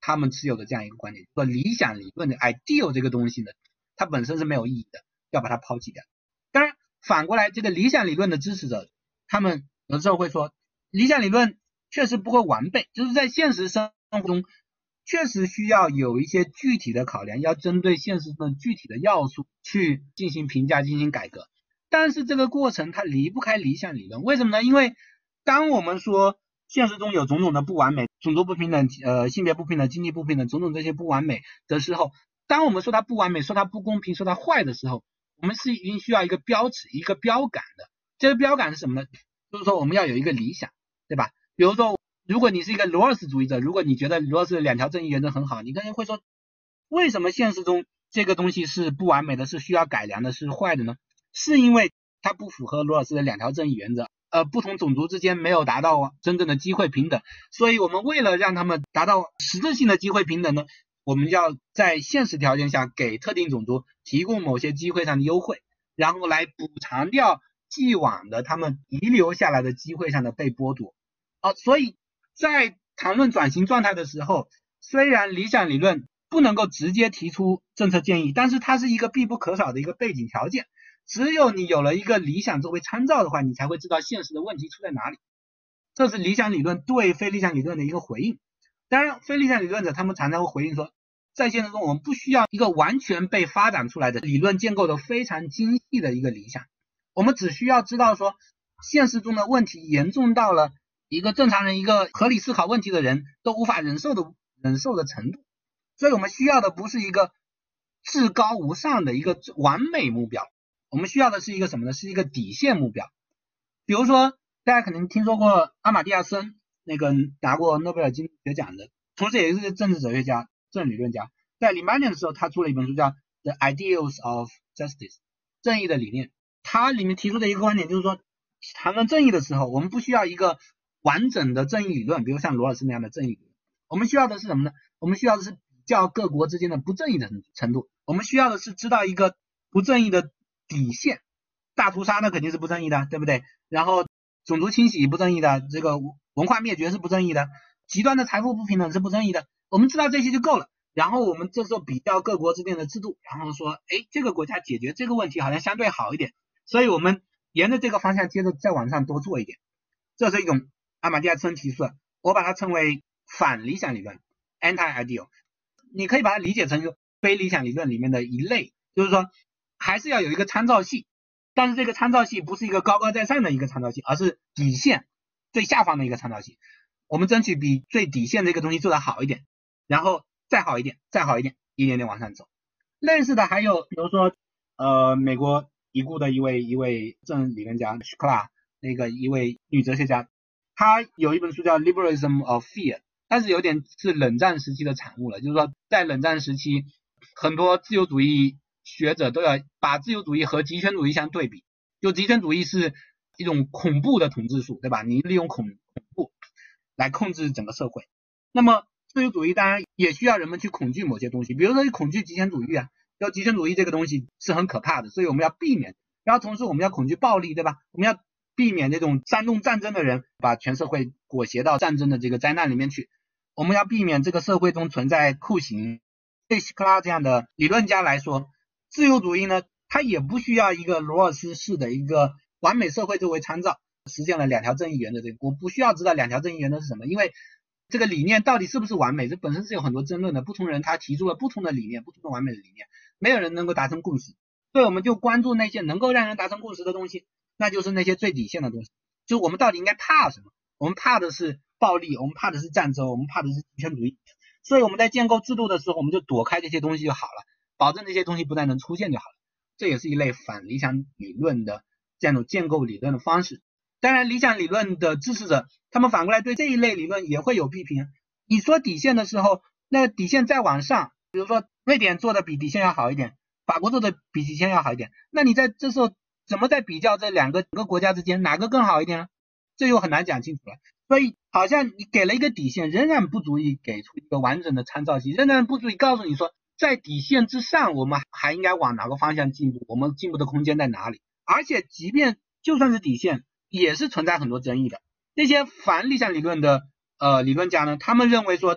他们持有的这样一个观点，说理想理论的 ideal 这个东西呢，它本身是没有意义的，要把它抛弃掉。当然反过来，这个理想理论的支持者，他们有时候会说，理想理论确实不会完备，就是在现实生活中确实需要有一些具体的考量，要针对现实中的具体的要素去进行评价，进行改革。但是这个过程它离不开理想理论，为什么呢？因为当我们说现实中有种种的不完美，种族不平等、性别不平等、经济不平等，种种这些不完美的时候，当我们说它不完美、说它不公平、说它坏的时候，我们是一定需要一个标尺、一个标杆的。这个标杆是什么呢？就是说我们要有一个理想，对吧？比如说，如果你是一个罗尔斯主义者，如果你觉得罗尔斯两条正义原则很好，你可能会说，为什么现实中这个东西是不完美的，是需要改良的，是坏的呢？是因为它不符合罗尔斯的两条正义原则，不同种族之间没有达到真正的机会平等，所以我们为了让他们达到实质性的机会平等呢，我们要在现实条件下给特定种族提供某些机会上的优惠，然后来补偿掉既往的他们遗留下来的机会上的被剥夺。所以在谈论转型状态的时候，虽然理想理论不能够直接提出政策建议，但是它是一个必不可少的一个背景条件。只有你有了一个理想作为参照的话，你才会知道现实的问题出在哪里。这是理想理论对非理想理论的一个回应。当然非理想理论者他们常常会回应说，在现实中我们不需要一个完全被发展出来的理论建构的非常精细的一个理想，我们只需要知道说现实中的问题严重到了一个正常人、一个合理思考问题的人都无法忍受的程度。所以我们需要的不是一个至高无上的一个完美目标，我们需要的是一个什么呢？是一个底线目标。比如说大家可能听说过阿马蒂亚森，那个拿过诺贝尔经济学奖的，同时也是政治哲学家、政治理论家，在08年的时候他出了一本书叫 The Ideals of Justice 正义的理念。他里面提出的一个观点就是说，谈论正义的时候，我们不需要一个完整的正义理论，比如像罗尔斯那样的正义理论，我们需要的是什么呢？我们需要的是比较各国之间的不正义的程度，我们需要的是知道一个不正义的底线。大屠杀呢肯定是不正义的，对不对？然后种族清洗不正义的，这个文化灭绝是不正义的，极端的财富不平等是不正义的，我们知道这些就够了。然后我们这时候比较各国之间的制度，然后说这个国家解决这个问题好像相对好一点，所以我们沿着这个方向接着再往上多做一点。这是一种阿马蒂亚森提出的，我把它称为反理想理论 anti-ideal。 你可以把它理解成非理想理论里面的一类，就是说还是要有一个参照系，但是这个参照系不是一个高高在上的一个参照系，而是底线最下方的一个参照系。我们争取比最底线这个东西做得好一点，然后再好一点，再好一点，一点点往上走。类似的还有比如说美国已故的一位政治理论家希克拉，那个一位女哲学家，她有一本书叫 Liberalism of Fear， 但是有点是冷战时期的产物了，就是说在冷战时期很多自由主义学者都要把自由主义和极权主义相对比，就极权主义是一种恐怖的统治术，对吧？你利用恐怖来控制整个社会。那么自由主义当然也需要人们去恐惧某些东西，比如说恐惧极权主义啊，要极权主义这个东西是很可怕的，所以我们要避免。然后同时我们要恐惧暴力，对吧？我们要避免这种煽动战争的人把全社会裹挟到战争的这个灾难里面去，我们要避免这个社会中存在酷刑。对希克拉这样的理论家来说，自由主义呢，它也不需要一个罗尔斯式的一个完美社会作为参照，实现了两条正义原则。我不需要知道两条正义原则是什么，因为这个理念到底是不是完美，这本身是有很多争论的，不同人他提出了不同的理念，不同的完美的理念，没有人能够达成共识。所以我们就关注那些能够让人达成共识的东西，那就是那些最底线的东西。就我们到底应该怕什么？我们怕的是暴力，我们怕的是战争，我们怕的是极权主义。所以我们在建构制度的时候，我们就躲开这些东西就好了，保证这些东西不再能出现就好了。这也是一类反理想理论的这样一种建构理论的方式。当然理想理论的支持者，他们反过来对这一类理论也会有批评。你说底线的时候，那底线再往上，比如说瑞典做的比底线要好一点，法国做的比底线要好一点，那你在这时候怎么在比较这两个国家之间哪个更好一点呢？这又很难讲清楚了。所以好像你给了一个底线，仍然不足以给出一个完整的参照系，仍然不足以告诉你说在底线之上我们还应该往哪个方向进步，我们进步的空间在哪里。而且即便就算是底线，也是存在很多争议的。这些反理想理论的理论家呢，他们认为说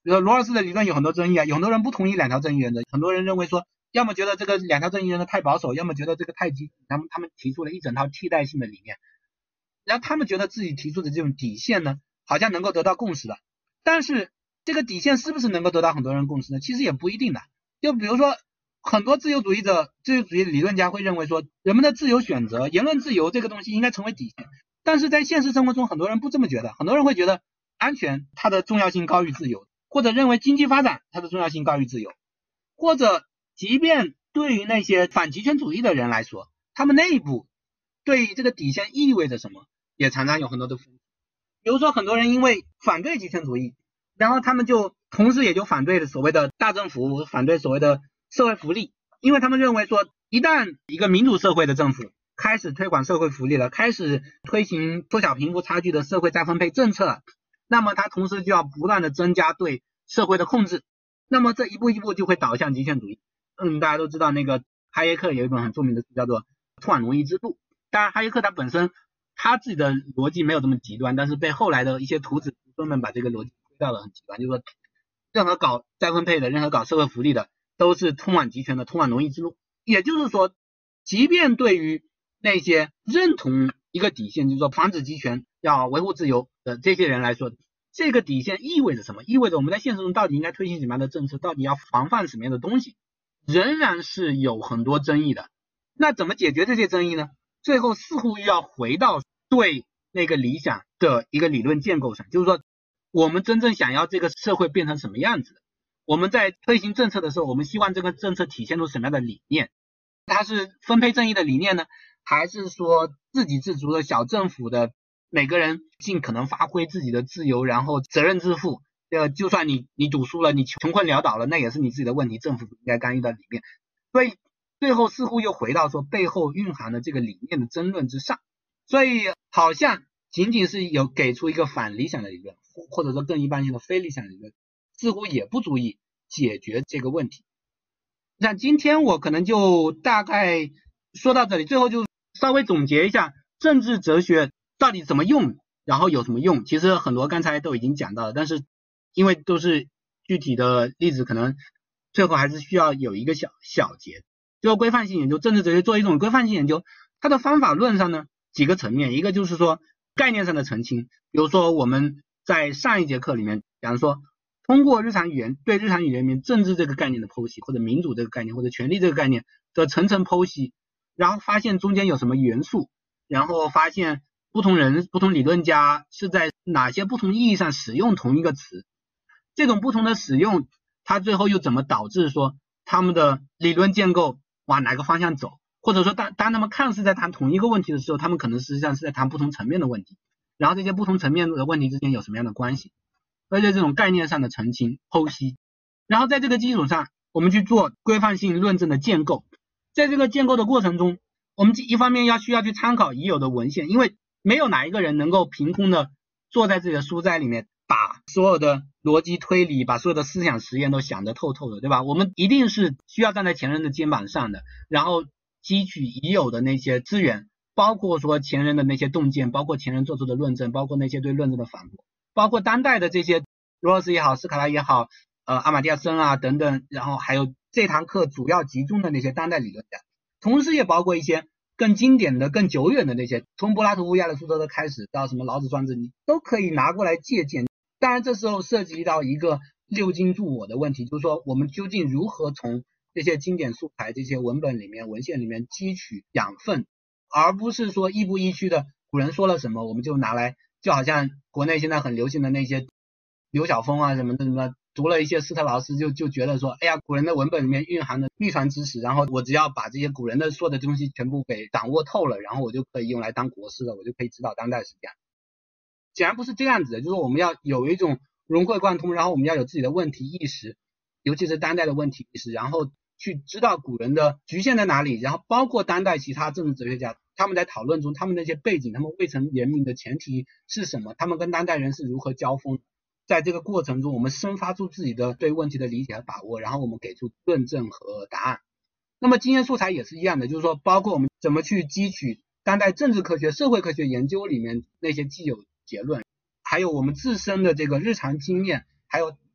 比如说罗尔斯的理论有很多争议啊，有很多人不同意两条正义原则，很多人认为说，要么觉得这个两条正义原则太保守，要么觉得这个太激进，他们提出了一整套替代性的理念，然后他们觉得自己提出的这种底线呢，好像能够得到共识的，但是这个底线是不是能够得到很多人共识呢？其实也不一定的。就比如说很多自由主义理论家会认为说，人们的自由选择、言论自由这个东西应该成为底线，但是在现实生活中很多人不这么觉得，很多人会觉得安全它的重要性高于自由，或者认为经济发展它的重要性高于自由，或者即便对于那些反极权主义的人来说，他们内部对于这个底线意味着什么也常常有很多的分歧。比如说很多人因为反对极权主义，然后他们就同时也就反对所谓的大政府，反对所谓的社会福利，因为他们认为说，一旦一个民主社会的政府开始推广社会福利了，开始推行缩小贫富差距的社会再分配政策，那么它同时就要不断的增加对社会的控制，那么这一步一步就会导向极权主义。大家都知道那个哈耶克有一本很著名的书叫做《通往奴役之路》，当然哈耶克他本身他自己的逻辑没有这么极端，但是被后来的一些徒子徒孙们把这个逻辑推到了很极端，就是说任何搞再分配的，任何搞社会福利的都是通往极权的，通往奴役之路。也就是说，即便对于那些认同一个底线，就是说防止极权要维护自由的这些人来说，这个底线意味着什么？意味着我们在现实中到底应该推行什么样的政策，到底要防范什么样的东西，仍然是有很多争议的。那怎么解决这些争议呢？最后似乎又要回到对那个理想的一个理论建构上，就是说我们真正想要这个社会变成什么样子的，我们在推行政策的时候，我们希望这个政策体现出什么样的理念，它是分配正义的理念呢，还是说自给自足的小政府的每个人尽可能发挥自己的自由，然后责任自负，就算你赌输了，你穷困潦倒了，那也是你自己的问题，政府不应该干预到里面。所以最后似乎又回到说背后蕴含的这个理念的争论之上，所以好像仅仅是有给出一个反理想的理论，或者说更一般性的非理想理论，似乎也不足以解决这个问题。那今天我可能就大概说到这里，最后就稍微总结一下政治哲学到底怎么用，然后有什么用。其实很多刚才都已经讲到了，但是因为都是具体的例子，可能最后还是需要有一个小结。就规范性研究，政治哲学做一种规范性研究，它的方法论上呢几个层面，一个就是说概念上的澄清，比如说我们在上一节课里面讲说，通过日常语言对日常语言里面政治这个概念的剖析，或者民主这个概念，或者权利这个概念的层层剖析，然后发现中间有什么元素，然后发现不同人不同理论家是在哪些不同意义上使用同一个词，这种不同的使用它最后又怎么导致说他们的理论建构往哪个方向走，或者说当他们看似在谈同一个问题的时候，他们可能实际上是在谈不同层面的问题，然后这些不同层面的问题之间有什么样的关系，而且这种概念上的澄清剖析，然后在这个基础上我们去做规范性论证的建构。在这个建构的过程中，我们一方面需要去参考已有的文献，因为没有哪一个人能够凭空的坐在自己的书斋里面把所有的逻辑推理，把所有的思想实验都想得透透的，对吧？我们一定是需要站在前人的肩膀上的，然后汲取已有的那些资源，包括说前人的那些洞见，包括前人做出的论证，包括那些对论证的反驳，包括当代的这些罗尔斯也好，斯卡拉也好，阿马蒂亚森啊等等，然后还有这堂课主要集中的那些当代理论家，同时也包括一些更经典的更久远的那些，从柏拉图、亚里士多德开始到什么老子、庄子，你都可以拿过来借鉴。当然这时候涉及到一个六经注我的问题，就是说我们究竟如何从这些经典素材、这些文本里面、文献里面汲取养分，而不是说亦步亦趋的古人说了什么我们就拿来，就好像国内现在很流行的那些刘晓峰啊什么的，什么读了一些斯特劳斯就觉得说，哎呀，古人的文本里面蕴含的秘传知识，然后我只要把这些古人的说的东西全部给掌握透了，然后我就可以用来当国师了，我就可以指导当代史家。显然不是这样子的，就是我们要有一种融会贯通，然后我们要有自己的问题意识，尤其是当代的问题意识，然后去知道古人的局限在哪里，然后包括当代其他政治哲学家他们在讨论中他们那些背景，他们未曾言明的前提是什么，他们跟当代人是如何交锋，在这个过程中我们生发出自己的对问题的理解和把握，然后我们给出论证和答案。那么经验素材也是一样的，就是说包括我们怎么去汲取当代政治科学、社会科学研究里面那些既有结论，还有我们自身的这个日常经验，还有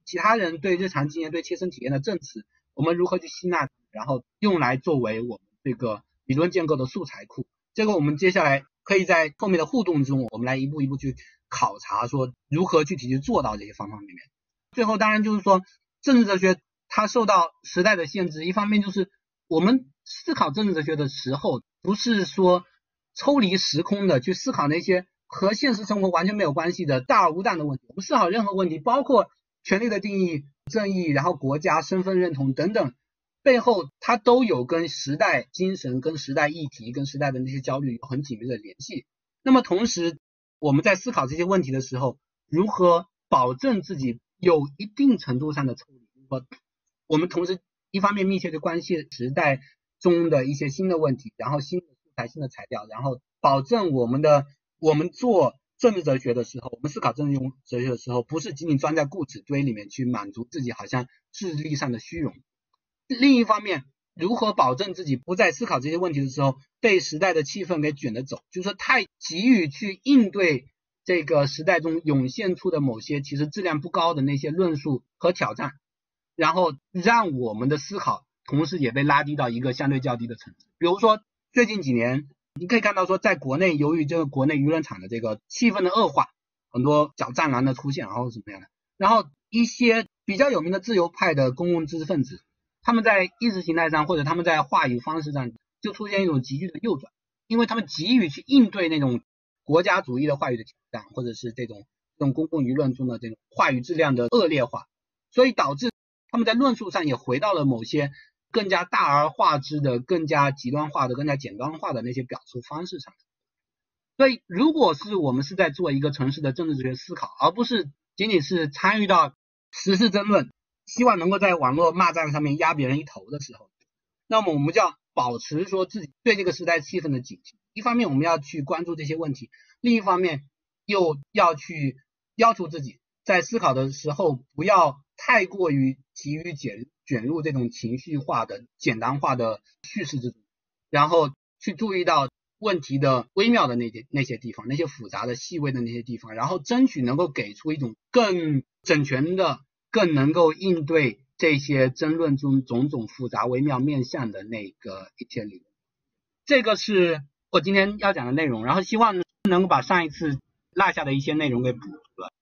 其他人对日常经验、对切身体验的证词，我们如何去吸纳，然后用来作为我们这个理论建构的素材库。这个我们接下来可以在后面的互动中，我们来一步一步去考察，说如何具体去做到这些方方面面。最后当然就是说，政治哲学它受到时代的限制，一方面就是我们思考政治哲学的时候，不是说抽离时空的去思考那些和现实生活完全没有关系的大而无当的问题。我们思考任何问题，包括权力的定义、正义，然后国家、身份认同等等，背后它都有跟时代精神、跟时代议题、跟时代的那些焦虑有很紧密的联系。那么同时我们在思考这些问题的时候，如何保证自己有一定程度上的抽离，我们同时一方面密切的关系时代中的一些新的问题，然后新的素材、新的材料，然后保证我们做政治哲学的时候，我们思考政治哲学的时候，不是仅仅钻在固执堆里面去满足自己好像智力上的虚荣。另一方面，如何保证自己不在思考这些问题的时候被时代的气氛给卷着走，就是说太急于去应对这个时代中涌现出的某些其实质量不高的那些论述和挑战，然后让我们的思考同时也被拉低到一个相对较低的层次。比如说最近几年你可以看到说，在国内由于这个国内舆论场的这个气氛的恶化，很多小战狼的出现，然后怎么样的，然后一些比较有名的自由派的公共知识分子，他们在意识形态上或者他们在话语方式上就出现一种急剧的右转，因为他们急于去应对那种国家主义的话语的挑战，或者是这种公共舆论中的这种话语质量的恶劣化，所以导致他们在论述上也回到了某些更加大而化之的、更加极端化的、更加简单化的那些表述方式上。所以如果是我们是在做一个城市的政治哲学思考，而不是仅仅是参与到时事争论，希望能够在网络骂战上面压别人一头的时候，那么我们就要保持说自己对这个时代气氛的警惕。一方面我们要去关注这些问题，另一方面又要去要求自己在思考的时候不要太过于急于卷入这种情绪化的简单化的叙事之中，然后去注意到问题的微妙的那些地方，那些复杂的细微的那些地方，然后争取能够给出一种更整全的、更能够应对这些争论中种种复杂微妙面向的那个一些理论。这个是我今天要讲的内容，然后希望能够把上一次落下的一些内容给补足了。